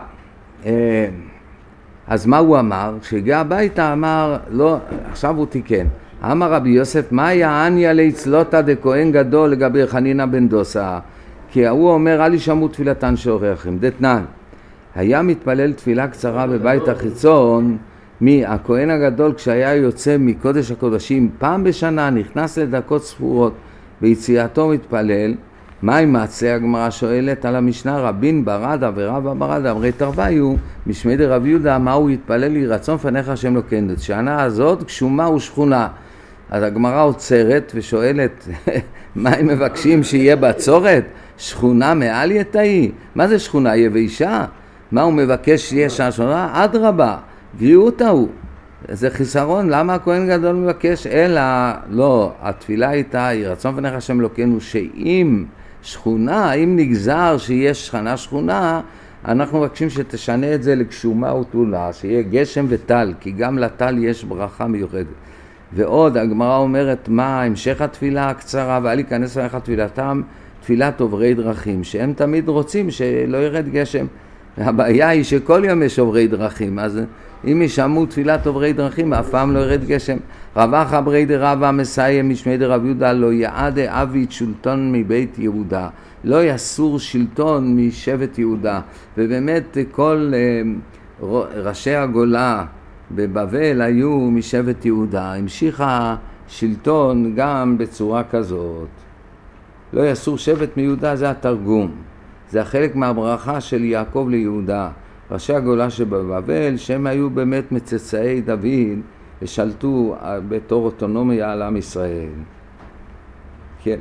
אז מה הוא אמר? כשהגיע הביתה אמר, לא, עכשיו הוא תיקן. אמר רבי יוסף, מה יעניה ליצלותה דכהן גדול לגבי חנינא בן דוסה? כי הוא אומר, אל ישמעו תפילתן של אורחים. דתנן, היה מתפלל תפילה קצרה בבית החיצון, הכהן הגדול כשהיה יוצא מקודש הקודשים, פעם בשנה נכנס לדקות ספורות, ביציאתו מתפלל, מה אם מעצה? הגמרא שואלת על המשנה, רבין ברדה ורבא ברדה אמרי תרוויו, משמי דרב יהודה, מה הוא יתפלל לי רצון פניך השם לוקחנו. שנה הזאת גשומה ושכונה. אז הגמרא עוצרת ושואלת, מה הם מבקשים שיהיה בצורת? שכונה מעל יתאי? מה זה שכונה יבשה? מה הוא מבקש שיהיה שנה? אדרבה, גריעות הוא. זה חיסרון, למה הכהן גדול מבקש? אלא, לא, התפילה הייתה, היא רצון פניך השם לוקחנו, שאם שכונה, אם נגזר שיש שכונה, אנחנו מבקשים שתשנה את זה לגשומה ותולה, שיהיה גשם וטל, כי גם לטל יש ברכה מיוחדת. ועוד, הגמרא אומרת, מה המשך התפילה הקצרה, ואל ייכנס אליך תפילתם, תפילת עוברי דרכים, שהם תמיד רוצים שלא ירד גשם. הבעיה היא שכל יום יש עוברי דרכים, אז אם ישמעו תפילת עוברי דרכים, אף פעם לא ירד גשם. רבא חברי דרבא מסיים משמי דרב יהודה, לא יעד אבית שלטון מבית יהודה, לא יסור שלטון משבט יהודה. ובאמת כל ראשי הגולה בבבל היו משבט יהודה, המשיך השלטון גם בצורה כזאת. לא יסור שבט מיהודה, זה התרגום, זה החלק מהברכה של יעקב ליהודה. ראשי הגולה שבבבל, שהם היו באמת מצאצאי דוד, ושלטו בתור אוטונומיה על עם ישראל. כן.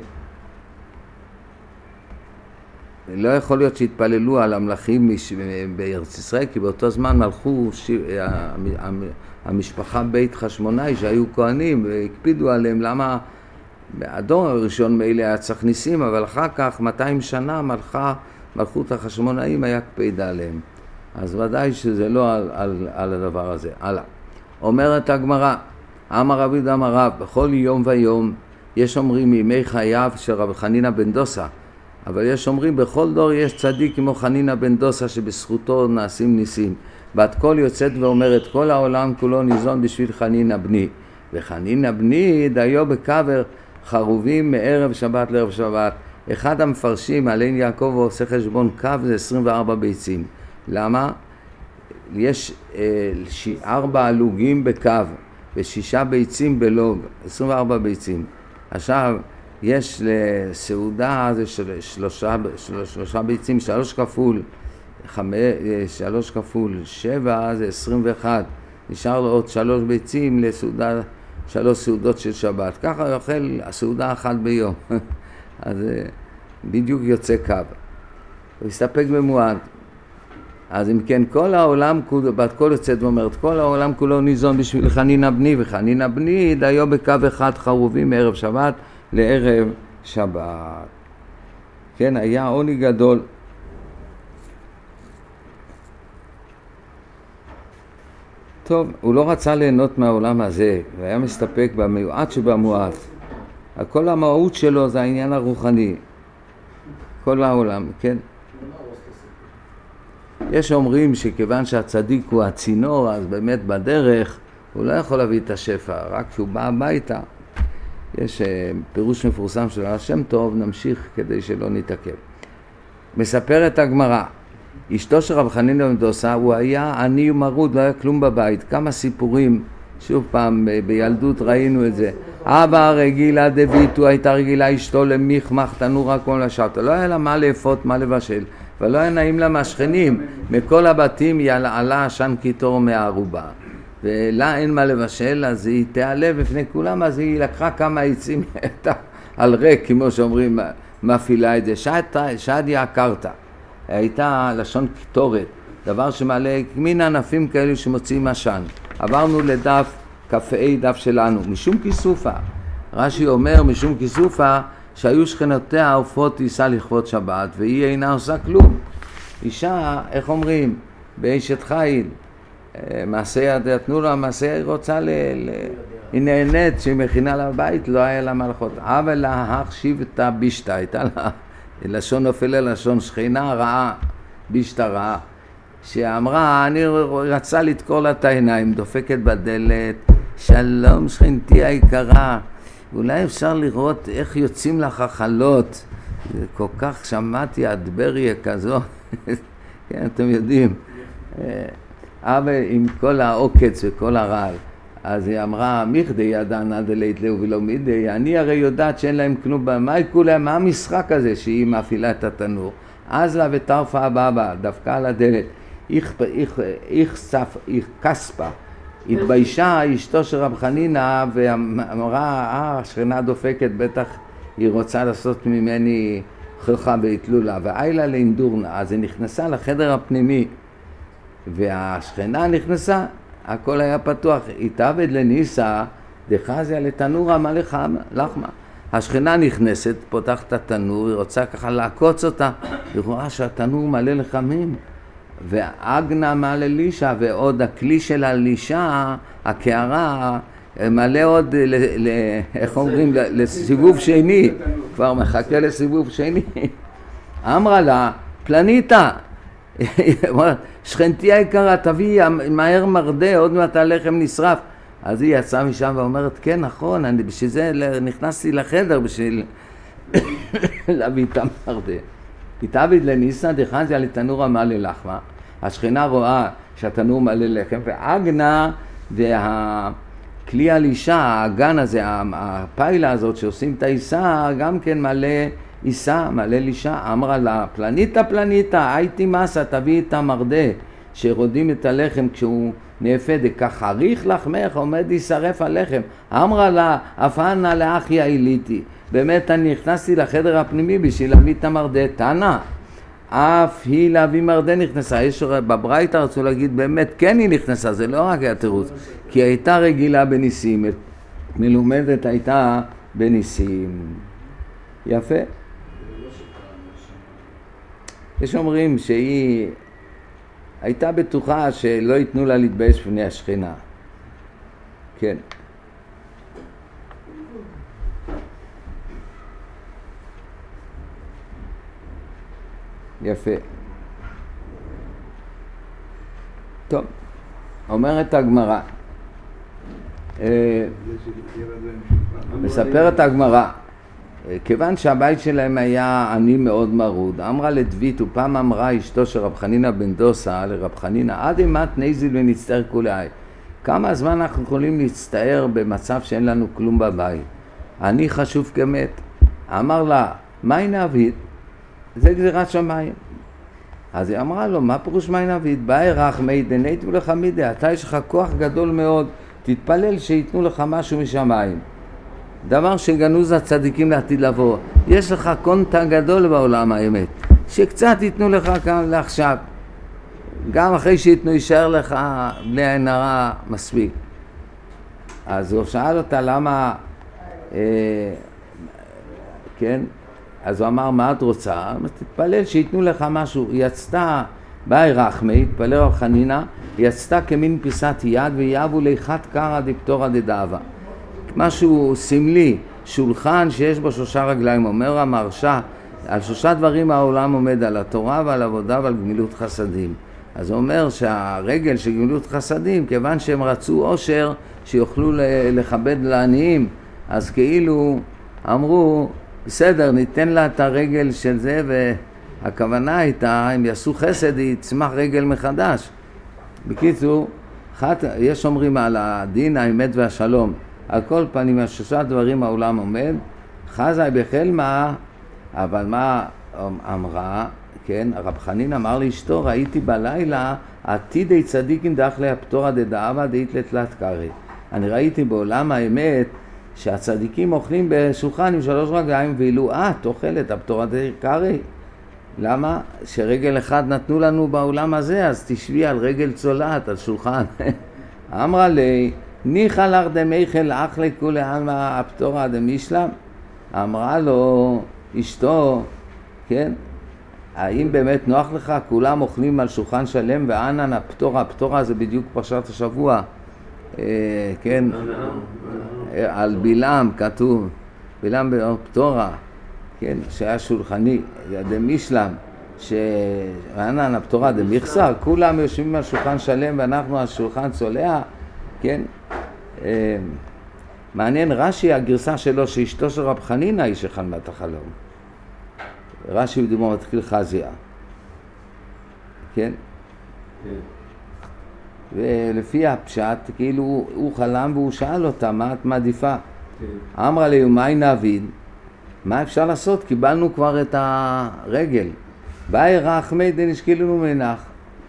לא יכול להיות שהתפללו על המלכים בארץ ישראל, כי באותו זמן מלכו המשפחה בית חשמונאי שהיו כהנים, והקפידו עליהם. למה? הדור הראשון מאלה היה צריך ניסים, אבל אחר כך 200 שנה מלכות החשמונאים היה קפיד עליהם. אז ודאי שזה לא על הדבר הזה. הלאה. אומרת הגמרא, אמר רבי יהודה אמר רב, בכל יום ויום, יש אומרים ימי חייו של רבי חנינא בן דוסה, אבל יש אומרים בכל דור יש צדיק כמו חנינא בן דוסה שבזכותו נעשים ניסים. בת קול יוצאת ואומרת, כל העולם כולו ניזון בשביל חנינא בני, וחנינא בני דיו בקבר חרובים מערב שבת לערב שבת. אחד המפרשים עליין יעקב עושה חשבון קו זה 24 ביצים. למה? יש 4 לוגים בקו ו6 ביצים בלוג, 24 ביצים. עכשיו יש לסעודה זה 3 ביצים, 3 כפול 7 זה 21, נשאר לו עוד 3 ביצים לסעודה, 3 סעודות של שבת. ככה הוא אוכל הסעודה 1 ביום. אז בדיוק יוצא קו. הוא הסתפק במועט. אז אם כן, כל העולם כולו, בת קול יוצאת ואומרת, כל העולם כולו ניזון בשביל חנינא בני, וחנינא בני דיו בקו 1 חרובים מערב שבת לערב שבת. כן, היה עוני גדול. טוב, הוא לא רצה ליהנות מהעולם הזה, והיה מסתפק במיועט שבמועט. כל המהות שלו זה העניין הרוחני. כל העולם, כן? יש אומרים שכיוון שהצדיק הוא הצינור, אז באמת בדרך הוא לא יכול להביא את השפע, רק כשהוא בא הביתה. יש פירוש מפורסם של השם טוב, נמשיך כדי שלא נתעכב. מספרת הגמרא, אשתו של רב חנינא בן דוסא, הוא היה עני ומרוד, לא היה כלום בבית. כמה סיפורים, שוב פעם בילדות ראינו את זה. אבא רגילה דביתו, הייתה רגילה אשתו למיחמח תנורה כל השבת, לא היה לה מה לאפות, מה לבשל, ולא היה נעים לה מהשכנים. מכל הבתים היא עלה עשן קיטור מהערובה, ולה אין מה לבשל, אז היא תעלה בפני כולם, אז היא לקחה כמה עצים על ריק, כמו שאומרים, מפעילה את זה. שדיה קרתא, הייתה לשון קיטורת, דבר שמעלה מין ענפים כאלה שמוצאים עשן. עברנו לדף קפאי דף שלנו, משום כיסופה. רש"י אומר משום כיסופה שהיו שכנותיה עופות טיסה לכבוד שבת, והיא אינה עושה כלום. אישה, איך אומרים, באשת חיל, מעשה ידיה, תנו לה מעשה, היא רוצה היא נהנית שהיא מכינה לה בית, לא היה לה מלאכות. אבל לה החשיבתה בישתה, הייתה לה לשון נופלה, לשון שכינה רעה, בישתה רעה, שאמרה, אני רצה לתקור לה את העיניים, דופקת בדלת, שלום שכנתי היקרה, אולי אפשר לראות איך יוצאים לך החלות, כל כך שמעתי אדבריה כזו, כן, אתם יודעים, אבל עם כל העוקץ וכל הרעל, אז היא אמרה, מיכדי ידענה דלית לאו ולא מידי, אני הרי יודעת שאין להם כלום, מה יקרו להם, מה המשחק הזה שהיא מפעילה את התנור? אז לה וטרפה הבאה, דווקא על הדלת, איך כספה, התביישה אשתו של רב חנינא ואמרה, השכנה דופקת, בטח היא רוצה לעשות ממני חלחה והתלולה, ואילה לאינדורנה. אז היא נכנסה לחדר הפנימי, והשכנה נכנסה, הכל היה פתוח, התעבד לניסה, דחזיה לתנורה מלא לחמה. השכנה נכנסת, פותחת את התנור, היא רוצה ככה לעקוץ אותה, היא רואה שהתנור מלא לחמים, ואגנה מלא לישה, ועוד הכלי של הלישה, הקערה, מלא עוד, איך אומרים, לסיבוב שני, כבר מחכה לסיבוב שני. אמרה לה, פלניתה, שכנתי היקרה, תביא מהר מרדה, עוד מעט הלחם נשרף. אז היא יצאה משם ואומרת, כן, נכון, אני בשביל זה נכנסתי לחדר, בשביל להביא את המרדה. התעבד לניסה דחזיה לתנור מלא לחמה. השכנה רואה שהתנור מלא לחם, ואגנה והכלי הלישה, האגן הזה, הפיילה הזאת שעושים את העיסה, גם כן מלא עיסה, מלא לישה. אמרה לה, פלניתה, הייתי מסה, תביא את המרדה, שרודים את הלחם כשהוא נאפה, דקה חריך לחמך, עומד להישרף הלחם. אמרה לה, אפנה לאחי העיליתי. באמת אני נכנסתי לחדר הפנימי בשביל להביא את המרדה. תנה, אף היא להביא מרדה נכנסה. יש בברייתא רצו להגיד, באמת כן היא נכנסה, זה לא רק התירוץ, כי הייתה רגילה בניסים, מלומדת הייתה בניסים. יפה. יש אומרים שהיא הייתה בטוחה שלא ייתנו לה להתבייש בפני השכנה. כן. יפה. טוב, אומרת הגמרא, מספרת הגמרא, כיוון שהבית שלהם היה עני מאוד מרוד, אמרה לדבית, ופעם אמרה אשתו של רב חנינא בן דוסה לרב חנינא, עד אימת נזיל ונצטער כולי. כמה זמן אנחנו יכולים להצטער במצב שאין לנו כלום בבית? אני חשוב כמת. אמר לה, מה נעביד? זה גזירת שמיים. אז היא אמרה לו, מה פירוש מה נעביד? באי רחמי דנייתו לך מידי, אתה יש לך כוח גדול מאוד, תתפלל שיתנו לך משהו משמיים. דבר שגנוז הצדיקים לעתיד לבוא. יש לך קונטה גדול בעולם האמת, שקצת ייתנו לך כאן לעכשיו. גם אחרי שיתנו יישאר לך בלי עין הרע מספיק. אז הוא שאל אותה למה, כן? אז הוא אמר, מה את רוצה? תתפלל שיתנו לך משהו. היא יצתה, באי רחמי, התפלל רב חנינא, יצתה כמין פיסת יד ויאבו ליחת קרא דפטורא דדאבה. משהו סמלי, שולחן שיש בו 3 רגליים. אומר המהרש"א, על 3 דברים העולם עומד, על התורה ועל עבודה ועל גמילות חסדים. אז הוא אומר שהרגל של גמילות חסדים, כיוון שהם רצו עושר שיוכלו לכבד לעניים, אז כאילו אמרו, בסדר, ניתן לה את הרגל של זה, והכוונה הייתה, אם יעשו חסד, היא תצמח רגל מחדש. בקיצור, יש אומרים על הדין, האמת והשלום. על כל פנים, על 3 דברים העולם עומד, חזאי בחלמה, אבל מה אמרה? כן, הרב חנין אמר לאשתו, ראיתי בלילה עתידי צדיקים דאכלי הפטורא דדאבה דאית לתלת קרעי. אני ראיתי בעולם האמת שהצדיקים אוכלים בשולחן עם 3 רגליים, ואילו את אוכלת הפטורא דקרעי. למה? שרגל אחד נתנו לנו בעולם הזה, אז תשבי על רגל צולעת, על שולחן. אמרה לי, ניחא לך דמיכל אכלי כולי עלמא הפטורא דמישלם. אמרה לו אשתו, כן, האם באמת נוח לך? כולם אוכלים על שולחן שלם וענן הפטורא. הפטורא זה בדיוק פרשת השבוע, כן, על בלעם כתוב, בלעם בפטורא, כן, שהיה שולחני, דמישלם, שענן הפטורא דמיכסר, כולם יושבים על שולחן שלם ואנחנו על שולחן צולע, כן. מעניין, רש"י הגרסה שלו שאשתו של רב חנינא היא שחלמת החלום. רש"י בדומו מתחיל חזיה, כן? ולפי הפשט, כאילו הוא חלם והוא שאל אותה, מה את מעדיפה? אמרה לי, מה נעביד? מה אפשר לעשות? קיבלנו כבר את הרגל. באי רחמי דנשקילנו מנח.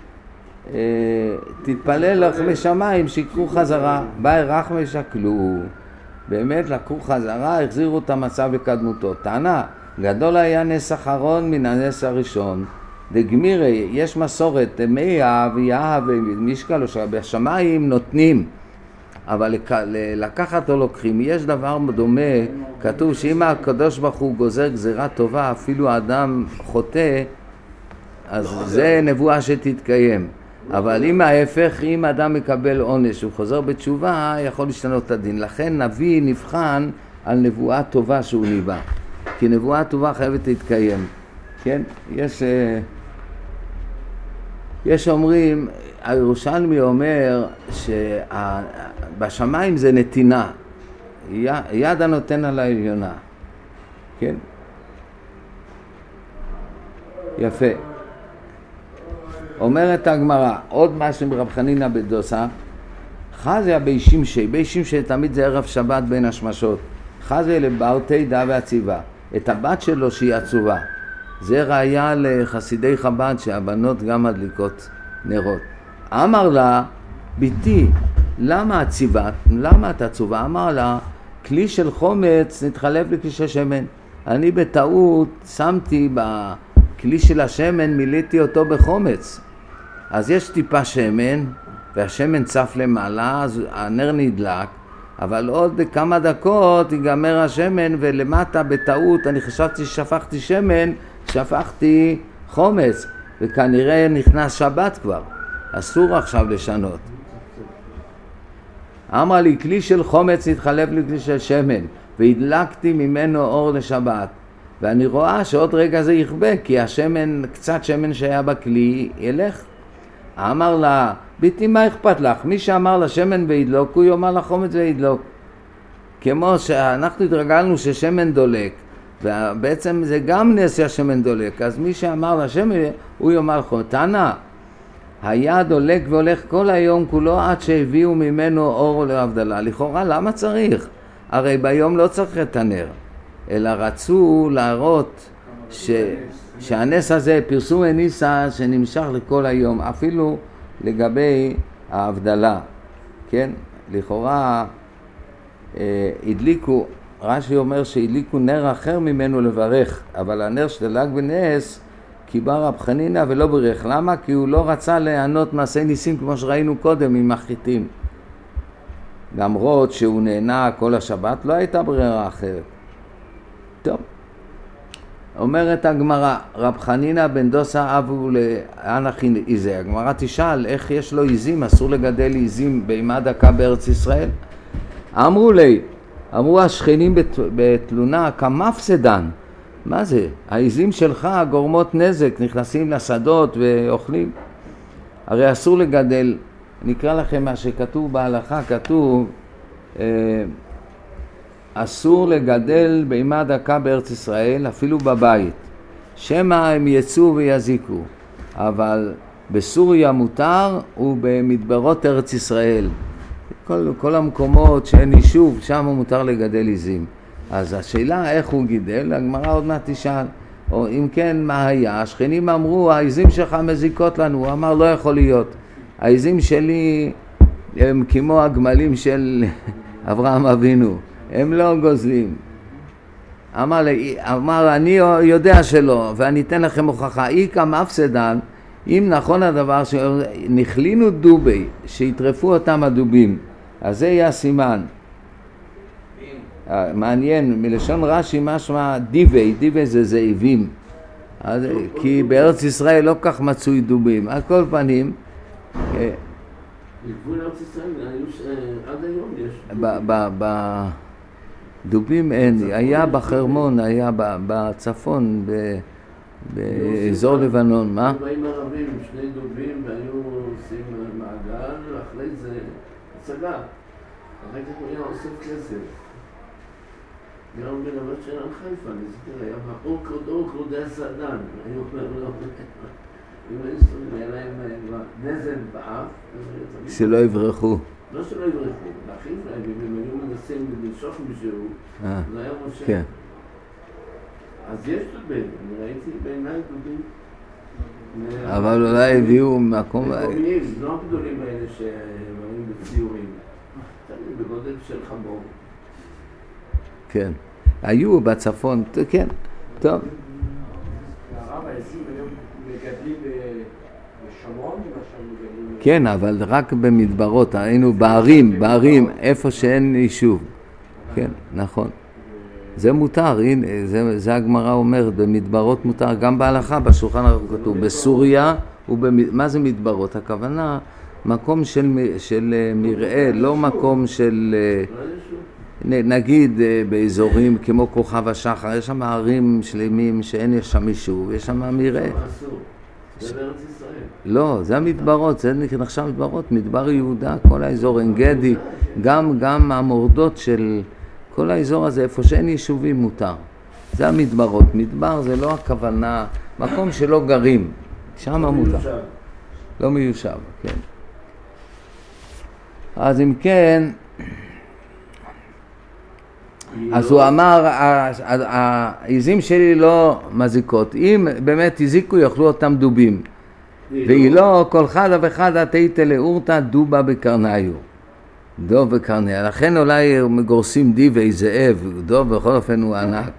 תתפלל לך משמיים שיקחו חזרה. באי רחמי שקלו. באמת לקחו חזרה, החזירו את המצב לקדמותו. טענה, גדול היה נס אחרון מן הנס הראשון. דגמירי, יש מסורת, מאה ויאה ומשקל, בשמיים נותנים, אבל לקחת או לוקחים. יש דבר דומה, כתוב שאם הקדוש ברוך הוא גוזר גזירה טובה, אפילו האדם חוטא, אז זה נבואה שתתקיים. אבל אם ההפך, אם אדם מקבל עונש וחוזר בתשובה, יכול להשתנות את הדין. לכן נביא נבחן על נבואה טובה שהוא ניבא, כי נבואה טובה חייבת להתקיים. כן? יש אומרים, הירושלמי אומר שבשמיים זה נתינה, יד הנותן על העליונה. כן? יפה. אומרת הגמרא, עוד משהו ברב חנינא בן דוסה, חזיה בי שמשי תמיד זה ערב שבת בין השמשות, חזיה לברתי דה ועציבה, את הבת שלו שהיא עצובה. זה ראיה לחסידי חב"ד שהבנות גם מדליקות נרות. אמר לה, ביתי, למה עציבה? למה את עצובה? אמר לה, כלי של חומץ נתחלף לכלי של שמן. אני בטעות שמתי בכלי של השמן, מיליתי אותו בחומץ. אז יש טיפה שמן, והשמן צף למעלה, אז הנר נדלק, אבל עוד כמה דקות ייגמר השמן, ולמטה בטעות אני חשבתי ששפכתי שמן, שפכתי חומץ, וכנראה נכנס שבת כבר. אסור עכשיו לשנות. אמרה לי, כלי של חומץ התחלף לכלי של שמן, והדלקתי ממנו אור לשבת. ואני רואה שעוד רגע זה יכבה, כי השמן, קצת שמן שהיה בכלי, ילך. אמר לה, ביתי, מה אכפת לך? מי שאמר לשמן וידלוק, הוא יאמר לחומץ וידלוק. כמו שאנחנו התרגלנו ששמן דולק, ובעצם זה גם נס שהשמן דולק. אז מי שאמר לשמן, הוא יאמר לך, תנא, היה דולק והולך כל היום כולו עד שהביאו ממנו אור להבדלה. לכאורה, למה צריך? הרי ביום לא צריך את הנר, אלא רצו להראות שהנס הזה, פרסום הניסה שנמשך לכל היום, אפילו לגבי ההבדלה. כן? לכאורה הדליקו, רש"י אומר שהדליקו נר אחר ממנו לברך, אבל הנר שדלק בנס קיבל רב חנינא ולא ברך. למה? כי הוא לא רצה ליהנות מעשי ניסים כמו שראינו קודם עם החיטים. למרות שהוא נהנה כל השבת, לא הייתה ברירה אחרת. טוב. אומרת הגמרא, רב חנינא בן דוסא אבו לאנכי איזי. הגמרא תשאל איך יש לו עיזים, אסור לגדל עיזים בהמה דקה בארץ ישראל. אמרו השכנים בתלונה, כמפסדן. מה זה? העיזים שלך גורמות נזק, נכנסים לשדות ואוכלים. הרי אסור לגדל, נקרא לכם מה שכתוב בהלכה, כתוב, אסור לגדל בהמה דקה בארץ ישראל, אפילו בבית. שמא הם יצאו ויזיקו, אבל בסוריה מותר ובמדברות ארץ ישראל. כל המקומות שאין יישוב, שם מותר לגדל עיזים. אז השאלה איך הוא גידל, הגמרא עוד מעט תשאל. או אם כן, מה היה? השכנים אמרו, העיזים שלך מזיקות לנו. הוא אמר, לא יכול להיות. העיזים שלי הם כמו הגמלים של אברהם אבינו. הם לא גוזלים. אמר, אני יודע שלא, ואני אתן לכם הוכחה. איקא מפסדן, אם נכון הדבר שנכלינו דובי, שיטרפו אותם הדובים, אז זה יהיה סימן. מעניין, מלשון רש"י משמע דיבי, דיבי זה זאבים. כי בארץ ישראל לא כך מצוי דובים. על כל פנים, בגבול ארץ ישראל, עד היום יש דובים אין, היה בחרמון, היה בצפון, באזור לבנון, מה? היו באים ערבים עם שני דובים והיו עושים מעגל, ואחרי זה הצגה. אחרי זה הוא היה אוסף כסף. גם בנבות של חיפה, נזכיר, היה אור קרודי הסעדן. היו היה להם נזל באף. שלא יברחו. לא שלא יברחו, להכין להם, אם הם היו מנסים למשוך מישהו, זה היה משה. כן. אז יש דובים, אני ראיתי בעיניי דובים. אבל אולי הביאו מקום... מקומיים, לא הגדולים האלה שהיו בציורים. תמיד בגודל של חמור. כן. היו בצפון, כן. טוב. הרב העזים היום מגדלים בשומרון? כן, אבל רק במדברות, היינו בערים, איפה שאין יישוב. כן, נכון. זה מותר, הנה, זה הגמרא אומרת, במדברות מותר, גם בהלכה, בשולחן ערוך כתוב, בסוריה, מה זה מדברות? הכוונה, מקום של מרעה, לא מקום של, נגיד באזורים כמו כוכב השחר, יש שם ערים שלמים שאין שם יישוב, יש שם מרעה. זה בארץ ישראל. לא, זה המדברות, זה נחשב מדברות, מדבר יהודה, כל האזור אנגדי, גם המורדות של כל האזור הזה, איפה שאין יישובים מותר. זה המדברות, מדבר זה לא הכוונה, מקום שלא גרים, שם מותר. לא מיושב, כן. אז אם כן, אז הוא אמר, העיזים שלי לא מזיקות, אם באמת הזיקו יאכלו אותם דובים. והיא לא, כל חדה וחדה תהיתה לאורתא דובה בקרניו. דוב בקרניה, לכן אולי מגורסים דיבי זאב, דוב בכל אופן הוא ענק.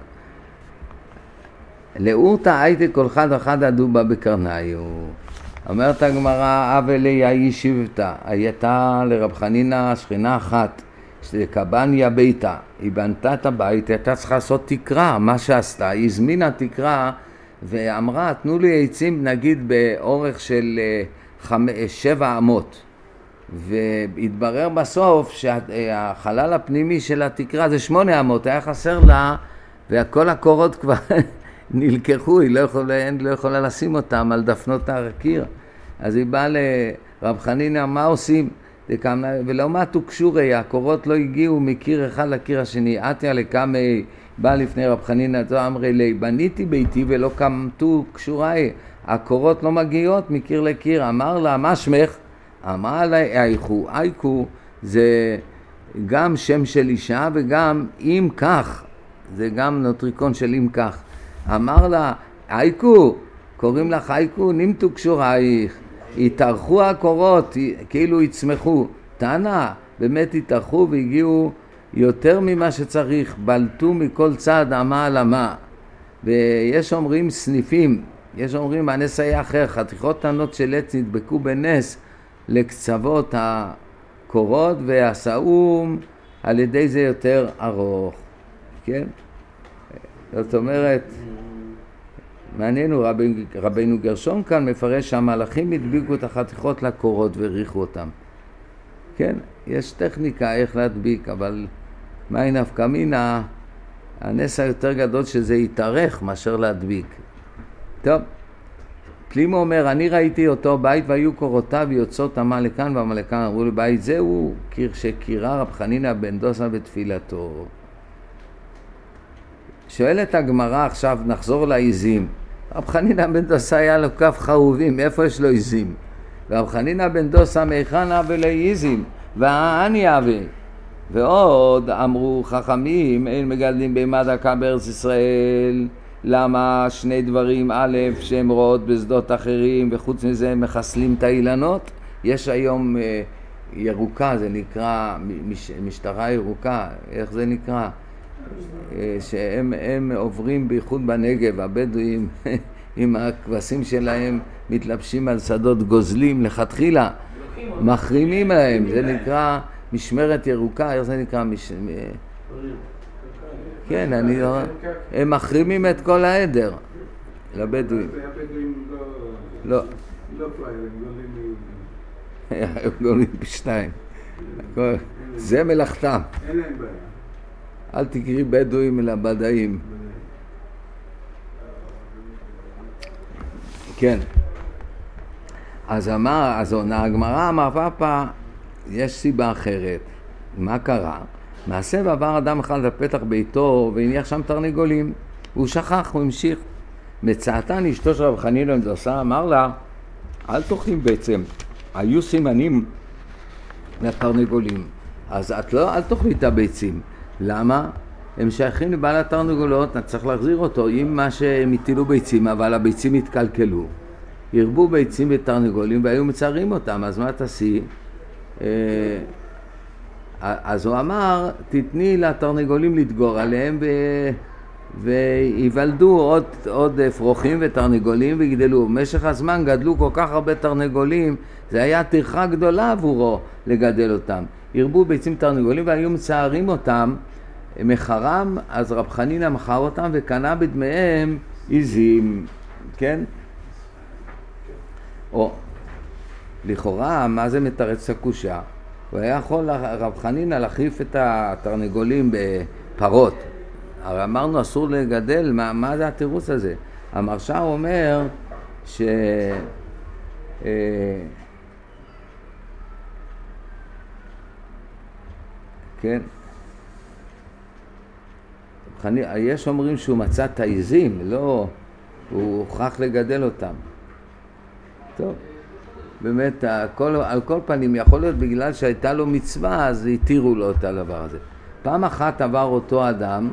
לאורתא הייתה כל חדה חדה דובה בקרניו. אומרת הגמרא, אבלי הישיבתה, הייתה לרב חנינא שכינה אחת, שקבניה ביתה, היא בנתה את הבית, הייתה צריכה לעשות תקרה, מה שעשתה, היא הזמינה תקרה ואמרה, תנו לי עצים נגיד באורך של 7 אמות, והתברר בסוף שהחלל הפנימי של התקרה זה 8 אמות, היה חסר לה, וכל הקורות כבר נלקחו, היא לא יכולה לשים אותם על דפנות הקיר. אז היא באה לרב חנינא, מה עושים? ולעומת וקשורי, הקורות לא הגיעו מקיר אחד לקיר השני. עתיה לקמי, בא לפני רב חנינא אמרי לי, בניתי ביתי ולא קמתו קשורי, הקורות לא מגיעות מקיר לקיר. אמר לה, מה שמך? אמרה לה, אייקו. אייקו זה גם שם של אישה וגם אם כך, זה גם נוטריקון של אם כך. אמר לה, אייקו, קוראים לך אייקו, נמתו קשורייך, התארכו הקורות, כאילו יצמחו. תענה, באמת התארכו והגיעו יותר ממה שצריך, בלטו מכל צד אמה על אמה. ויש אומרים סניפים, יש אומרים הנס היה אחר, חתיכות קטנות של עץ נדבקו בנס לקצוות הקורות והסאום על ידי זה יותר ארוך. כן? זאת אומרת, מעניין הוא, רבינו גרשון כאן מפרש שהמלאכים הדביקו את החתיכות לקורות והריחו אותם. כן, יש טכניקה איך להדביק, אבל מהי נפקא מינה? הנס היותר גדול שזה יתארך מאשר להדביק. טוב, פלימו אומר, אני ראיתי אותו בית והיו קורותיו יוצאות אמה לכאן ואמה לכאן. אמרו לי, בית זהו שקירה רב חנינא בן דוסא בתפילתו. שואלת הגמרא עכשיו, נחזור לעיזים. רב חנינא בן דוסא היה לו כף חרובים, איפה יש לו עיזים? רב חנינא בן דוסא מהיכן אבי לעיזים? ואני אבי. ועוד אמרו חכמים, אין מגדלים בהמה דקה בארץ ישראל. למה? שני דברים, א', שהם רואות בשדות אחרים, וחוץ מזה הם מחסלים את האילנות. יש היום ירוקה, זה נקרא משטרה ירוקה, איך זה נקרא? שהם עוברים בייחוד בנגב, הבדואים עם הכבשים שלהם מתלבשים על שדות גוזלים לכתחילה, מחרימים להם, זה נקרא משמרת ירוקה, איך זה נקרא? כן, הם מחרימים את כל העדר לבדואים. לא. לא פליירים, גולים. הם גולים בשתיים. זה מלאכתם. אין להם בעיה. אל תקראי בדואים אלא בדאים. כן. אז עונה הגמרא, אמר פאפה, יש סיבה אחרת. מה קרה? מעשה ועבר אדם אחד לפתח ביתו והניח שם תרנגולים. הוא שכח, הוא המשיך. מצאתן אשתו של רב חנינא בן דוסא, אמר לה, אל תאכלים בעצם. היו סימנים לתרנגולים. אז אל תאכלי את הביצים. למה? הם שייכים לבעל התרנגולות, אתה צריך להחזיר אותו עם מה שהם הטילו ביצים, אבל הביצים התקלקלו. הרבו ביצים ותרנגולים והיו מצערים אותם, אז מה תעשי? אז הוא אמר, תתני לתרנגולים לדגור עליהם ויוולדו עוד אפרוחים ותרנגולים ויגדלו. במשך הזמן גדלו כל כך הרבה תרנגולים, זה היה טרחה גדולה עבורו לגדל אותם. הרבו ביצים תרנגולים והיו מצערים אותם מחרם, אז רב חנינא מכר אותם וקנה בדמיהם עיזים, כן? או לכאורה, מה זה מתרץ הקושה? הוא היה יכול רב חנינא להחליף את התרנגולים בפרות. הרי אמרנו אסור לגדל, מה זה התירוץ הזה? המרש"ר אומר כן? יש אומרים שהוא מצא את העיזים, לא, הוא הוכרח לגדל אותם. טוב, באמת, על כל פנים, יכול להיות בגלל שהייתה לו מצווה, אז התירו לו את הדבר הזה. פעם אחת עבר אותו אדם,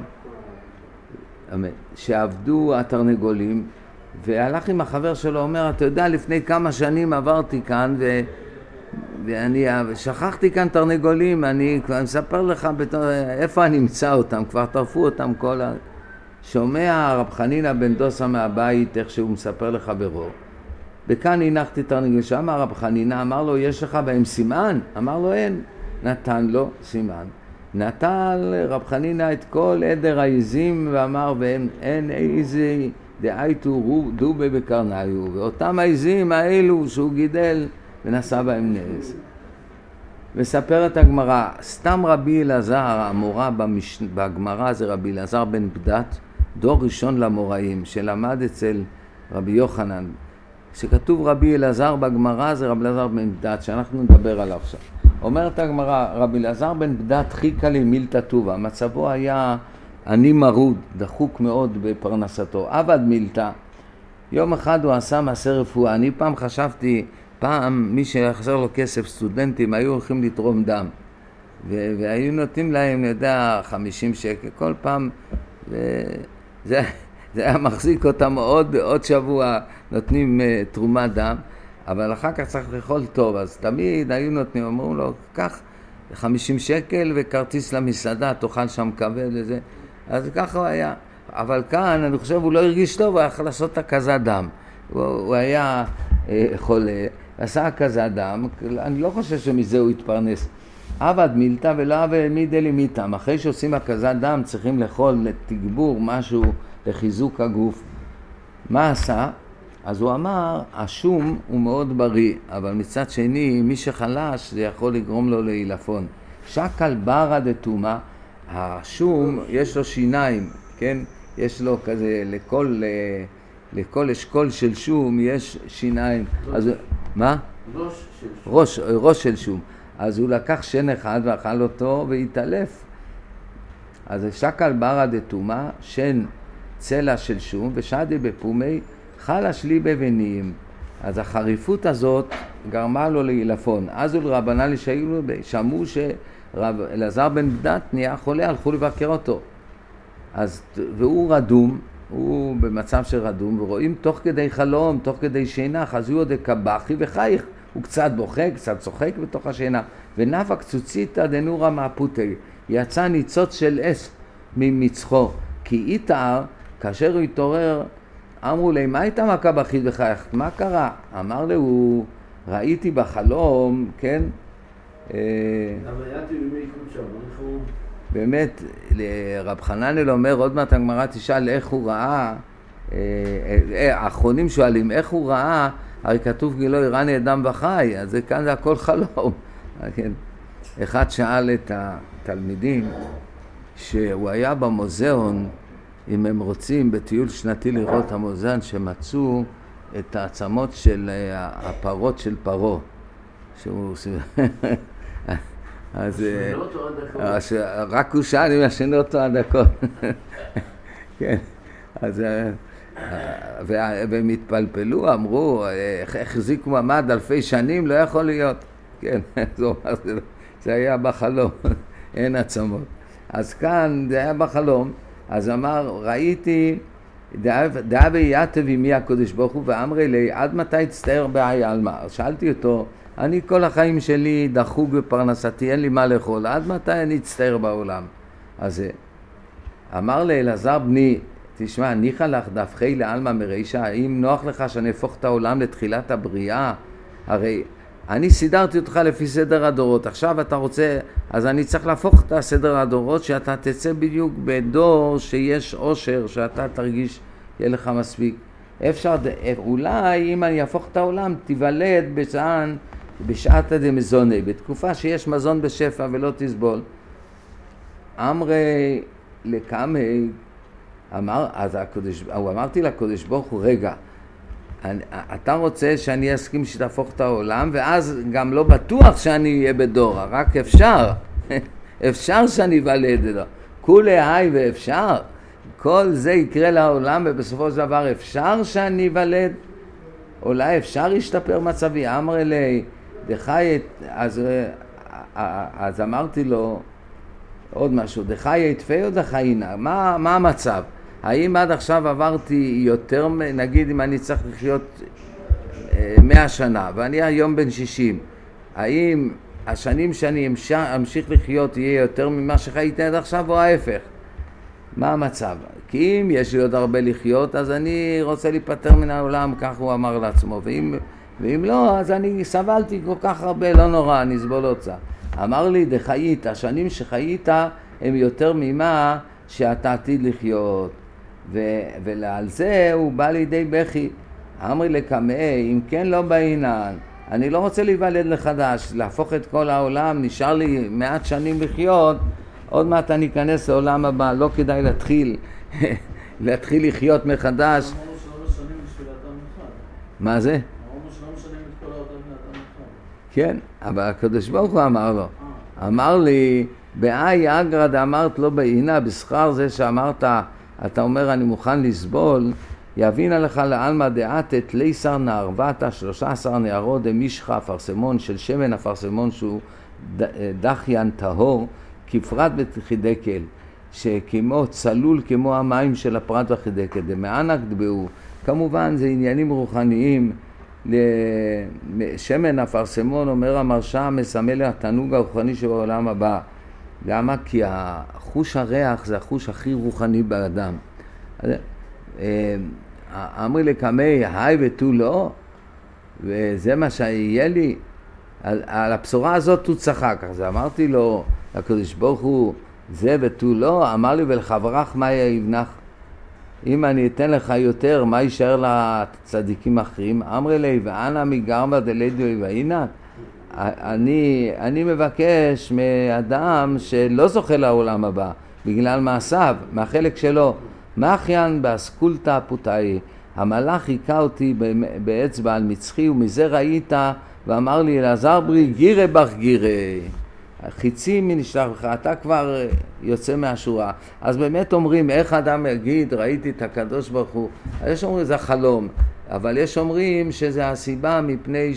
שעבדו התרנגולים, והלך עם החבר שלו, אומר, אתה יודע, לפני כמה שנים עברתי כאן, ואני שכחתי כאן תרנגולים, אני כבר מספר לך איפה אני אמצא אותם, כבר טרפו אותם כל שומע רב חנינא בן דוסא מהבית, איך שהוא מספר לחברו. וכאן הנחתי תרנגולים, שם רב חנינא אמר לו, יש לך בהם סימן? אמר לו, אין. נתן לו סימן. נטל רב חנינא את כל עדר העיזים ואמר, ואין עיזי דאייתו דובה בקרניו, ואותם העיזים האלו שהוא גידל ונשא בהם נס. מספרת הגמרא, סתם רבי אלעזר, המורה בגמרא זה רבי אלעזר בן בדת, דור ראשון למוראים, שלמד אצל רבי יוחנן. כשכתוב רבי אלעזר בגמרא זה רבי אלעזר בן בדת, שאנחנו נדבר עליו עכשיו. אומרת הגמרא, רבי אלעזר בן בדת חיכה לי מילתא טובה, מצבו היה עני מרוד, דחוק מאוד בפרנסתו, עבד מילתא. יום אחד הוא עשה מעשה רפואה. אני פעם חשבתי, מי שיחזר לו כסף, סטודנטים היו הולכים לתרום דם, והיו נותנים להם, יודע, 50 שקל כל פעם, וזה היה מחזיק אותם עוד שבוע, נותנים תרומת דם, אבל אחר כך צריך לאכול טוב, אז תמיד היו נותנים, אמרו לו, קח 50 שקל וכרטיס למסעדה, תאכל שם כבד וזה, אז ככה הוא היה. אבל כאן, אני חושב, הוא לא הרגיש טוב, הוא היה יכול לעשות הקזת דם. הוא היה חולה, עשה הקזת דם, אני לא חושב שמזה הוא התפרנס. עבד מילתא ולא עבד מידי למיתם. אחרי שעושים הקזת דם, צריכים לאכול לתגבור משהו, לחיזוק הגוף. מה עשה? אז הוא אמר, השום הוא מאוד בריא, אבל מצד שני, מי שחלש, זה יכול לגרום לו לעילפון. שקל ברא דתומה, השום יש לו שיניים, כן? יש לו כזה, לכל אשכול של שום יש שיניים. אז, מה? ראש של שום. אז הוא לקח שן אחד ואכל אותו והתעלף. אז שקל ברא דתומה, שן צלע של שום, ושדי בפומי חלש לי בבניים. אז החריפות הזאת גרמה לו לעילפון. אז הוא לרבנן לשאילו, שמעו שרב אלעזר בן בדת נהיה חולה, הלכו לבקר אותו. אז, והוא רדום, הוא במצב של רדום, ורואים תוך כדי חלום, תוך כדי שינה, חזו עוד קבחי וחייך, הוא קצת בוחק, קצת צוחק בתוך השינה, ונפק צוציתא דנורא מהפותי, יצא ניצוץ של אש ממצחו, כי איתר, כאשר הוא התעורר, אמרו לי, מה הייתה מכה בכית וחייך? מה קרה? אמר לו, ראיתי בחלום, כן? אבל הייתי בימי קודשם, אנחנו... באמת, רב חננאל אומר, עוד מעט הגמרא תשאל איך הוא ראה, האחרונים שואלים איך הוא ראה, הרי כתוב גילו יראני אדם וחי, אז כאן זה הכל חלום. אחד שאל את התלמידים שהוא היה במוזיאון, אם הם רוצים בטיול שנתי לראות המוזיאון, שמצאו את העצמות של הפרות של פרו. אז רק הוא שאל אם ישנו אותו עד הכל. כן, אז והם התפלפלו, אמרו, איך החזיקו מעמד אלפי שנים, לא יכול להיות. כן, זה היה בחלום, אין עצמות. אז כאן זה היה בחלום, אז אמר, ראיתי, דעה ויתב עמי הקדוש ברוך הוא, ואמרי לי, עד מתי תצטער בעי עלמא? שאלתי אותו, אני כל החיים שלי דחוק בפרנסתי, אין לי מה לאכול, עד מתי אני אצטער בעולם? אז אמר לאלעזר בני, תשמע, ניחא לך דווקא לעלמא מרישא, האם נוח לך שאני אהפוך את העולם לתחילת הבריאה? הרי אני סידרתי אותך לפי סדר הדורות, עכשיו אתה רוצה, אז אני צריך להפוך את הסדר הדורות, שאתה תצא בדיוק בדור שיש עושר, שאתה תרגיש, יהיה לך מספיק. אפשר, אולי אם אני אהפוך את העולם, תיוולד בשעת הדמזוני, בתקופה שיש מזון בשפע ולא תסבול. אמרי לקמי, אמרתי לקדוש ברוך הוא, רגע, אתה רוצה שאני אסכים שתהפוך את העולם, ואז גם לא בטוח שאני אהיה בדור, רק אפשר שאני אוולד את זה. כולי היי ואפשר, כל זה יקרה לעולם, ובסופו של דבר אפשר שאני אוולד, אולי אפשר להשתפר מצבי. אמר אלי, דחי, אז אמרתי לו עוד משהו, דחי יתפי או דחיינה, מה המצב? האם עד עכשיו עברתי יותר, נגיד אם אני צריך לחיות 100 שנה, ואני היום בן 60, האם השנים שאני אמשיך לחיות יהיה יותר ממה שחייתי עד עכשיו או ההפך? מה המצב? כי אם יש לי עוד הרבה לחיות, אז אני רוצה להיפטר מן העולם, כך הוא אמר לעצמו, ואם לא, אז אני סבלתי כל כך הרבה, לא נורא, אני אסבול אותה. אמר לי, דחיית, השנים שחיית הם יותר ממה שאתה עתיד לחיות, ועל זה הוא בא לידי בכי. אמרי לקמאי, אם כן לא בעינן, אני לא רוצה להיוולד לחדש, להפוך את כל העולם, נשאר לי מעט שנים לחיות, עוד מעט אני אכנס לעולם הבא, לא כדאי להתחיל לחיות מחדש. אמרנו שלא משנים בשביל אדם אחד. מה זה? אמרנו שלא משנים את כל האדם לאדם אחד. כן, אבל הקדוש ברוך הוא אמר לו, אמר לי, באי אגרא דאמרת לא בעינה, בשכר זה שאמרת, אתה אומר אני מוכן לסבול, יבינה לך לעלמא דעתת ליסר נערבתה 13 נערות דמישחה אפרסמון של שמן אפרסמון שהוא דחיין טהור, כפרט בחידקל, שכמו צלול כמו המים של הפרט והחידקל, דמענק דבעו, כמובן זה עניינים רוחניים, שמן אפרסמון אומר המרשע מסמל התענוג הרוחני שבעולם הבא. למה? כי החוש הריח זה החוש הכי רוחני באדם. אמרי לקמי היי ותו לא, וזה מה שיהיה לי. על הבשורה הזאת הוא צחק, אז אמרתי לו, הקדוש ברוך הוא, זה ותו לא, אמר לי ולחברך מה יבנך? אם אני אתן לך יותר, מה יישאר לצדיקים אחרים? אמרי לי, ואנה מגרמה דלידו ואינה? אני מבקש מאדם שלא זוכה לעולם הבא, בגלל מעשיו, מהחלק שלו. מאחיין באסקולתא פוטאי, המלאך היכה אותי באצבע על מצחי, ומזה ראית, ואמר לי, אלעזר ברי, גירה בך גירה. חיצי מנשלח לך, אתה כבר יוצא מהשורה. אז באמת אומרים, איך אדם יגיד, ראיתי את הקדוש ברוך הוא? יש אומרים, זה חלום, אבל יש אומרים שזה הסיבה מפני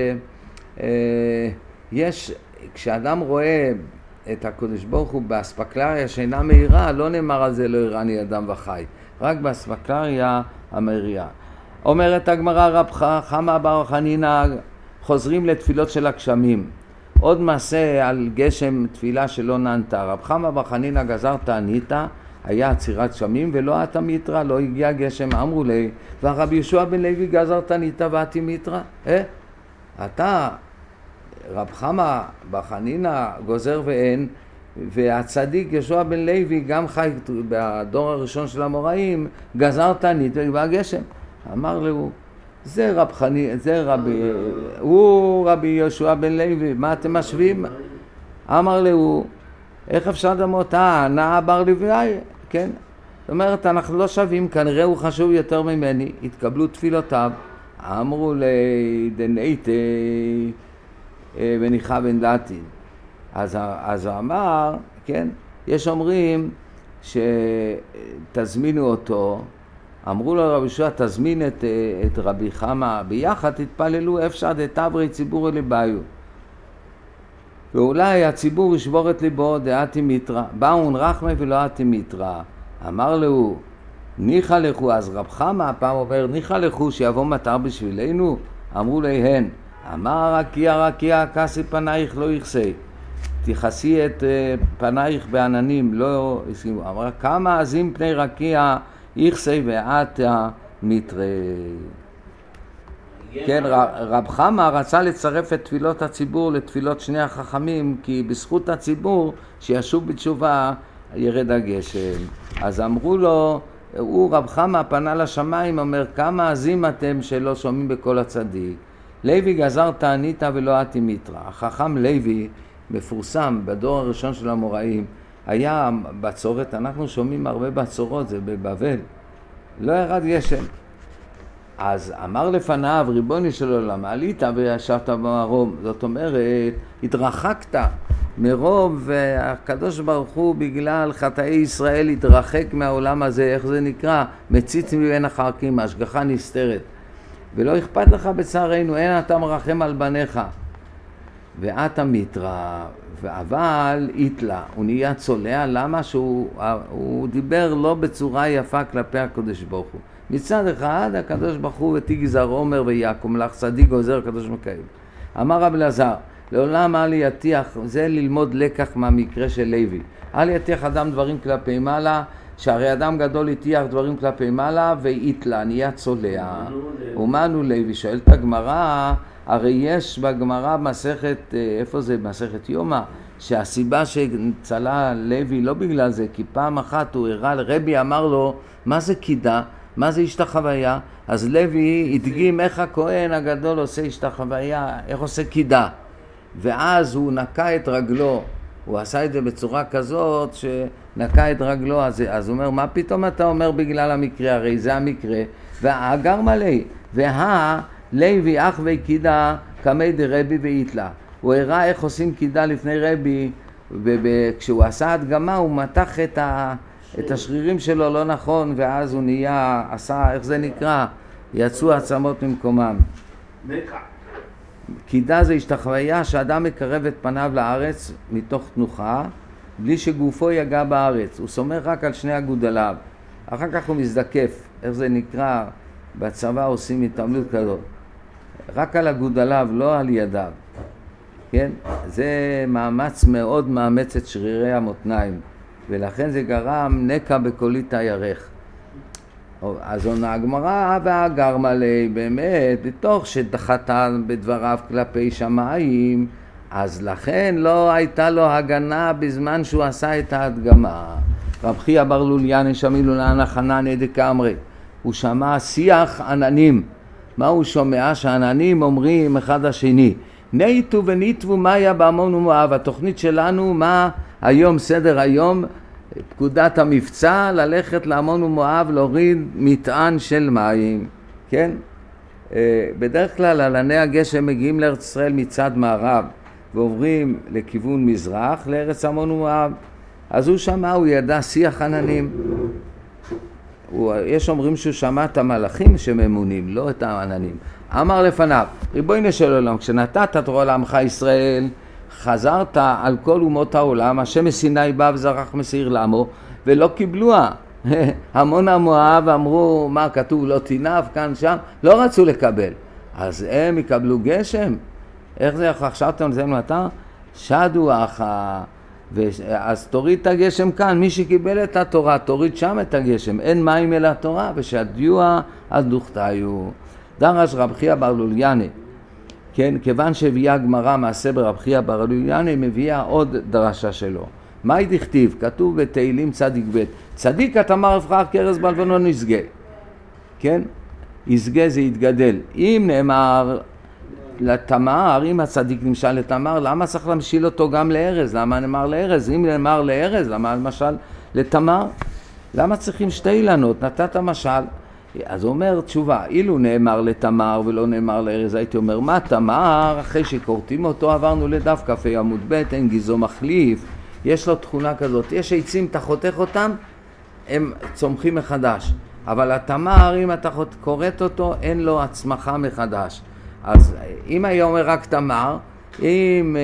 יש, כשאדם רואה את הקדוש ברוך הוא באספקלריה שאינה מהירה, לא נאמר על זה לא יראני אדם וחי, רק באספקלריה המהירה. אומרת הגמרא, רב חמא בר חנינא, חוזרים לתפילות של הגשמים. עוד מעשה על גשם תפילה שלא נענתה. רב חמא בר חנינא גזר תעניתא, היה עצירת גשמים ולא עתה מיתרא, לא הגיע גשם, אמרו לי, והרב יהושע בן לוי גזר תעניתא ועתי מיתרא. אתה, רב חמא בר חנינא גוזר ואין, והצדיק יהושע בן לוי גם חי בדור הראשון של המוראים, גזר תעניתא והגשם. אמר לו, זה רב חנינא, הוא רבי יהושע בן לוי, מה אתם משווים? אמר לו, איך אפשר דמות? נאה בר לוי, כן? זאת אומרת, אנחנו לא שווים, כנראה הוא חשוב יותר ממני, התקבלו תפילותיו, אמרו לי, דנייתי וניחה בן דתין. אז הוא אמר, כן, יש אומרים שתזמינו אותו, אמרו לו רבי יהושע, תזמין את רבי חמא, ביחד תתפללו אפשר דתברי ציבורי לבאיו. ואולי הציבור ישבור את ליבו דעתי מיתרא, באון רחמי ולא עתי מיתרא. אמר לו, ניחא לכו, אז רב חמא הפעם אומר, ניחא לכו שיבוא מטר בשבילנו? אמרו להן, אמר רקיע כסי פנייך לא יכסי, תכסי את פנייך בעננים, לא הסכימו. אמר, כמה עזים פני רקיע יכסי ועתה מיתרא. כן, רב חמא רצה לצרף את תפילות הציבור לתפילות שני החכמים, כי בזכות הציבור שישוב בתשובה ירד הגשם. אז אמרו לו, הוא רב חמא פנה לשמיים, אומר, כמה עזים אתם שלא שומעים בכל הצדיק. לוי גזר תעניתא ולא עתי מיתרא. החכם לוי מפורסם בדור הראשון של המוראים, היה בצורת, אנחנו שומעים הרבה בצורות, זה בבבל, לא ירד גשם. אז אמר לפניו, ריבוני של עולם, עלית וישבת במרום, זאת אומרת, התרחקת מרוב, והקדוש ברוך הוא בגלל חטאי ישראל התרחק מהעולם הזה, איך זה נקרא? מציץ מבין החרקים, השגחה נסתרת. ולא אכפת לך בצערנו, אין אתה מרחם על בניך. ואתה מיתרא, אבל איתלה, הוא נהיה צולע, למה שהוא דיבר לא בצורה יפה כלפי הקדוש ברוך הוא. מצד אחד, הקדוש ברוך הוא ותגזר עומר ויקום לך, צדיק גוזר הקדוש מקיים. אמר רב אלעזר, לעולם אל יטיח, זה ללמוד לקח מהמקרה של לוי. אל יטיח אדם דברים כלפי מעלה, שהרי אדם גדול יטיח דברים כלפי מעלה, ואיתלה, נהיה צולע. ומנו לוי, שואלת הגמרא, הרי יש בגמרא מסכת, איפה זה? מסכת יומא, שהסיבה שצלה לוי לא בגלל זה, כי פעם אחת הוא הראה, רבי אמר לו, מה זה קידה? מה זה השתחוויה? אז לוי הדגים איך הכהן הגדול עושה השתחוויה, איך עושה קידה. ואז הוא נקע את רגלו, הוא עשה את זה בצורה כזאת שנקע את רגלו, אז הוא אומר, מה פתאום אתה אומר בגלל המקרה? הרי זה המקרה, והאגר מלא, לוי אח וקידה כמי דרבי ואיתלה. הוא הראה איך עושים קידה לפני רבי, וכשהוא עשה הדגמה הוא מתח את השרירים שלו לא נכון, ואז הוא נהיה, עשה, איך זה נקרא? יצאו עצמות ממקומם. מקע. קידה זה השתחוויה שאדם מקרב את פניו לארץ מתוך תנוחה, בלי שגופו יגע בארץ. הוא סומך רק על שני אגודליו. אחר כך הוא מזדקף. איך זה נקרא? בצבא עושים התעמלות כזאת. רק על אגודליו, לא על ידיו. כן? זה מאמץ מאוד מאמץ את שרירי המותניים. ולכן זה גרם נקע בקולית הירך. אז עונה הגמרא והגרמה לי באמת, בתוך שדחתה בדבריו כלפי שמיים, אז לכן לא הייתה לו הגנה בזמן שהוא עשה את ההדגמה. רב חייא בר לוליאני שמילו לענה חנניה דקאמרי, הוא שמע שיח עננים. מה הוא שומע? שעננים אומרים אחד השני, ניתו וניתבו מאיה בהמון ומואב. התוכנית שלנו, מה היום סדר היום? פקודת המבצע, ללכת להמון ומואב, להוריד מטען של מים, כן? בדרך כלל עלני הגשם מגיעים לארץ ישראל מצד מערב ועוברים לכיוון מזרח, לארץ המון ומואב. אז הוא שמע, הוא ידע שיח עננים. יש אומרים שהוא שמע את המלאכים שממונים, לא את העננים. אמר לפניו, ריבונו של עולם, כשנתת תורה לעמך ישראל, חזרת על כל אומות העולם, השם מסיני בא וזרח מסעיר לעמו, ולא קיבלוה. המון המואב אמרו, מה כתוב, לא תינף כאן שם, לא רצו לקבל. אז הם יקבלו גשם. איך זה יכול? עכשיו אתם נזמנו אתה? שדו אחא. אז תוריד את הגשם כאן, מי שקיבל את התורה, תוריד שם את הגשם. אין מים אלא התורה, ושדיוע אז דוכתיו. דרש רב חייא בר לוליאני. כן, כיוון שהביאה הגמרא מעשה ברב חייא בר לוליאני, מביאה עוד דרשה שלו. מה היא דכתיב? כתוב בתהילים צדיק ב' צדיק התמר אבחר כרז בלבנון יסגה. כן? יסגה זה יתגדל. אם נאמר לתמר, אם הצדיק נמשל לתמר, למה צריך להמשיל אותו גם לארז? למה נאמר לארז? אם נאמר לארז, למה למשל לתמר? למה צריכים שתי אילנות? נתת משל. אז הוא אומר תשובה, אילו נאמר לתמר ולא נאמר לארז, הייתי אומר, מה תמר? אחרי שקורטים אותו עברנו לדף כ"ה עמוד ב', אין גזעו מחליף. יש לו תכונה כזאת, יש עצים, אתה חותך אותם, הם צומחים מחדש. אבל התמר, אם אתה קורט אותו, אין לו הצמחה מחדש. אז אם היה אומר רק תמר, אם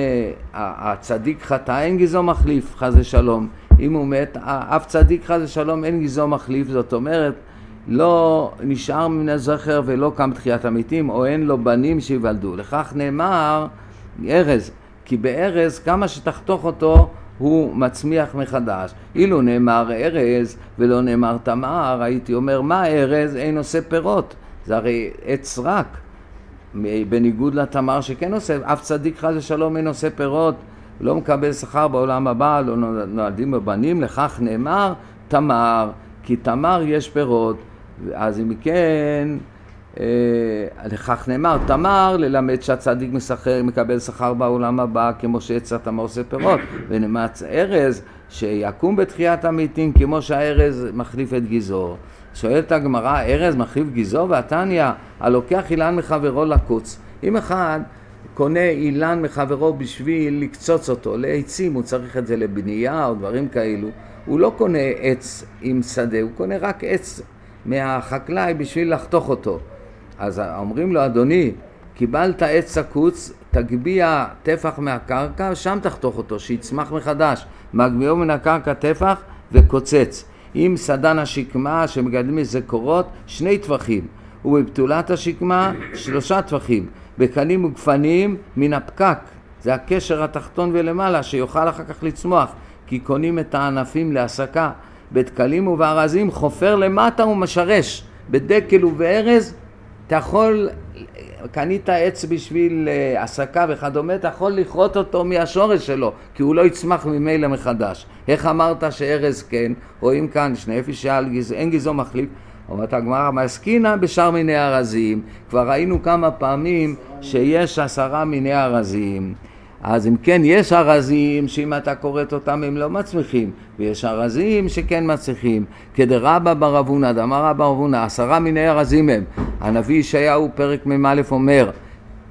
הצדיק חטא, אין גזעו מחליף, חס ושלום. אם הוא מת, אף צדיק חס ושלום, אין גזעו מחליף. זאת אומרת, לא נשאר מן הזכר ולא קם תחיית המתים, או אין לו בנים שיוולדו. לכך נאמר ארז, כי בארז כמה שתחתוך אותו הוא מצמיח מחדש. אילו נאמר ארז ולא נאמר תמר, הייתי אומר מה ארז? אין עושה פירות, זה הרי עץ רק, בניגוד לתמר שכן עושה. אף צדיק חס ושלום אין עושה פירות, לא מקבל שכר בעולם הבא, לא נולדים בבנים. לכך נאמר תמר, כי תמר יש פירות. אז אם כן, לכך נאמר תמר, ללמד שהצדיק מקבל שכר בעולם הבא, כמו שעץ התמר עושה פירות. ונאמץ ארז שיקום בתחיית המתים, כמו שהארז מחליף את גזעו. שואלת הגמרא, ארז מחליף גזעו? והתניא, הלוקח אילן מחברו לקוץ. אם אחד קונה אילן מחברו בשביל לקצוץ אותו לעצים, הוא צריך את זה לבנייה או דברים כאלו, הוא לא קונה עץ עם שדה, הוא קונה רק עץ מהחקלאי בשביל לחתוך אותו. אז אומרים לו, אדוני, קיבלת עץ הקוץ, תגביע טפח מהקרקע, שם תחתוך אותו, שיצמח מחדש. מגביעו מן הקרקע טפח וקוצץ. עם סדן השקמה שמגדלים מזה קורות, 2 טפחים. ובבתולת השקמה 3 טפחים. בקנים וגפנים מן הפקק. זה הקשר התחתון ולמעלה שיוכל אחר כך לצמוח. כי קונים את הענפים להסקה. בתקלים ובארזים חופר למטה ומשרש. בדקל ובארז אתה יכול, קנית עץ בשביל הסקה וכדומה, אתה יכול לכרות אותו מהשורש שלו, כי הוא לא יצמח ממילא מחדש. איך אמרת שארז כן? רואים כאן שני אפשר, אין גזעו מחליף. אומרת הגמרא, מסכינה בשאר מיני ארזים. כבר ראינו כמה פעמים שיש 10 מיני ארזים. אז אם כן, יש ארזים שאם אתה קוראת אותם הם לא מצמיחים, ויש ארזים שכן מצליחים. כדרבא בר אבונה, דאמר רבא בר אבונה, 10 מיני ארזים הם. הנביא ישעיהו פרק מ"א אומר,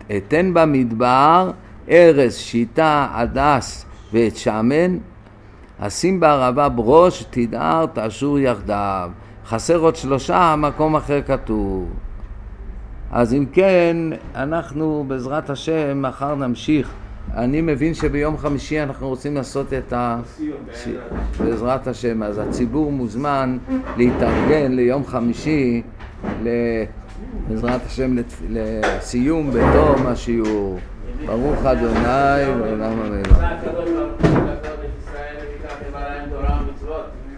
אתן במדבר ארז, שיטה, הדס ואת שמן, אשים בערבה ברוש, תדער, תאשור יחדיו. חסר עוד 3, מקום אחר כתוב. אז אם כן, אנחנו בעזרת השם מחר נמשיך. אני מבין שביום חמישי אנחנו רוצים לעשות את בעזרת השם, אז הציבור מוזמן להתארגן ליום חמישי בעזרת השם לסיום בתום השיעור. ברוך אדוני ועולם המלך.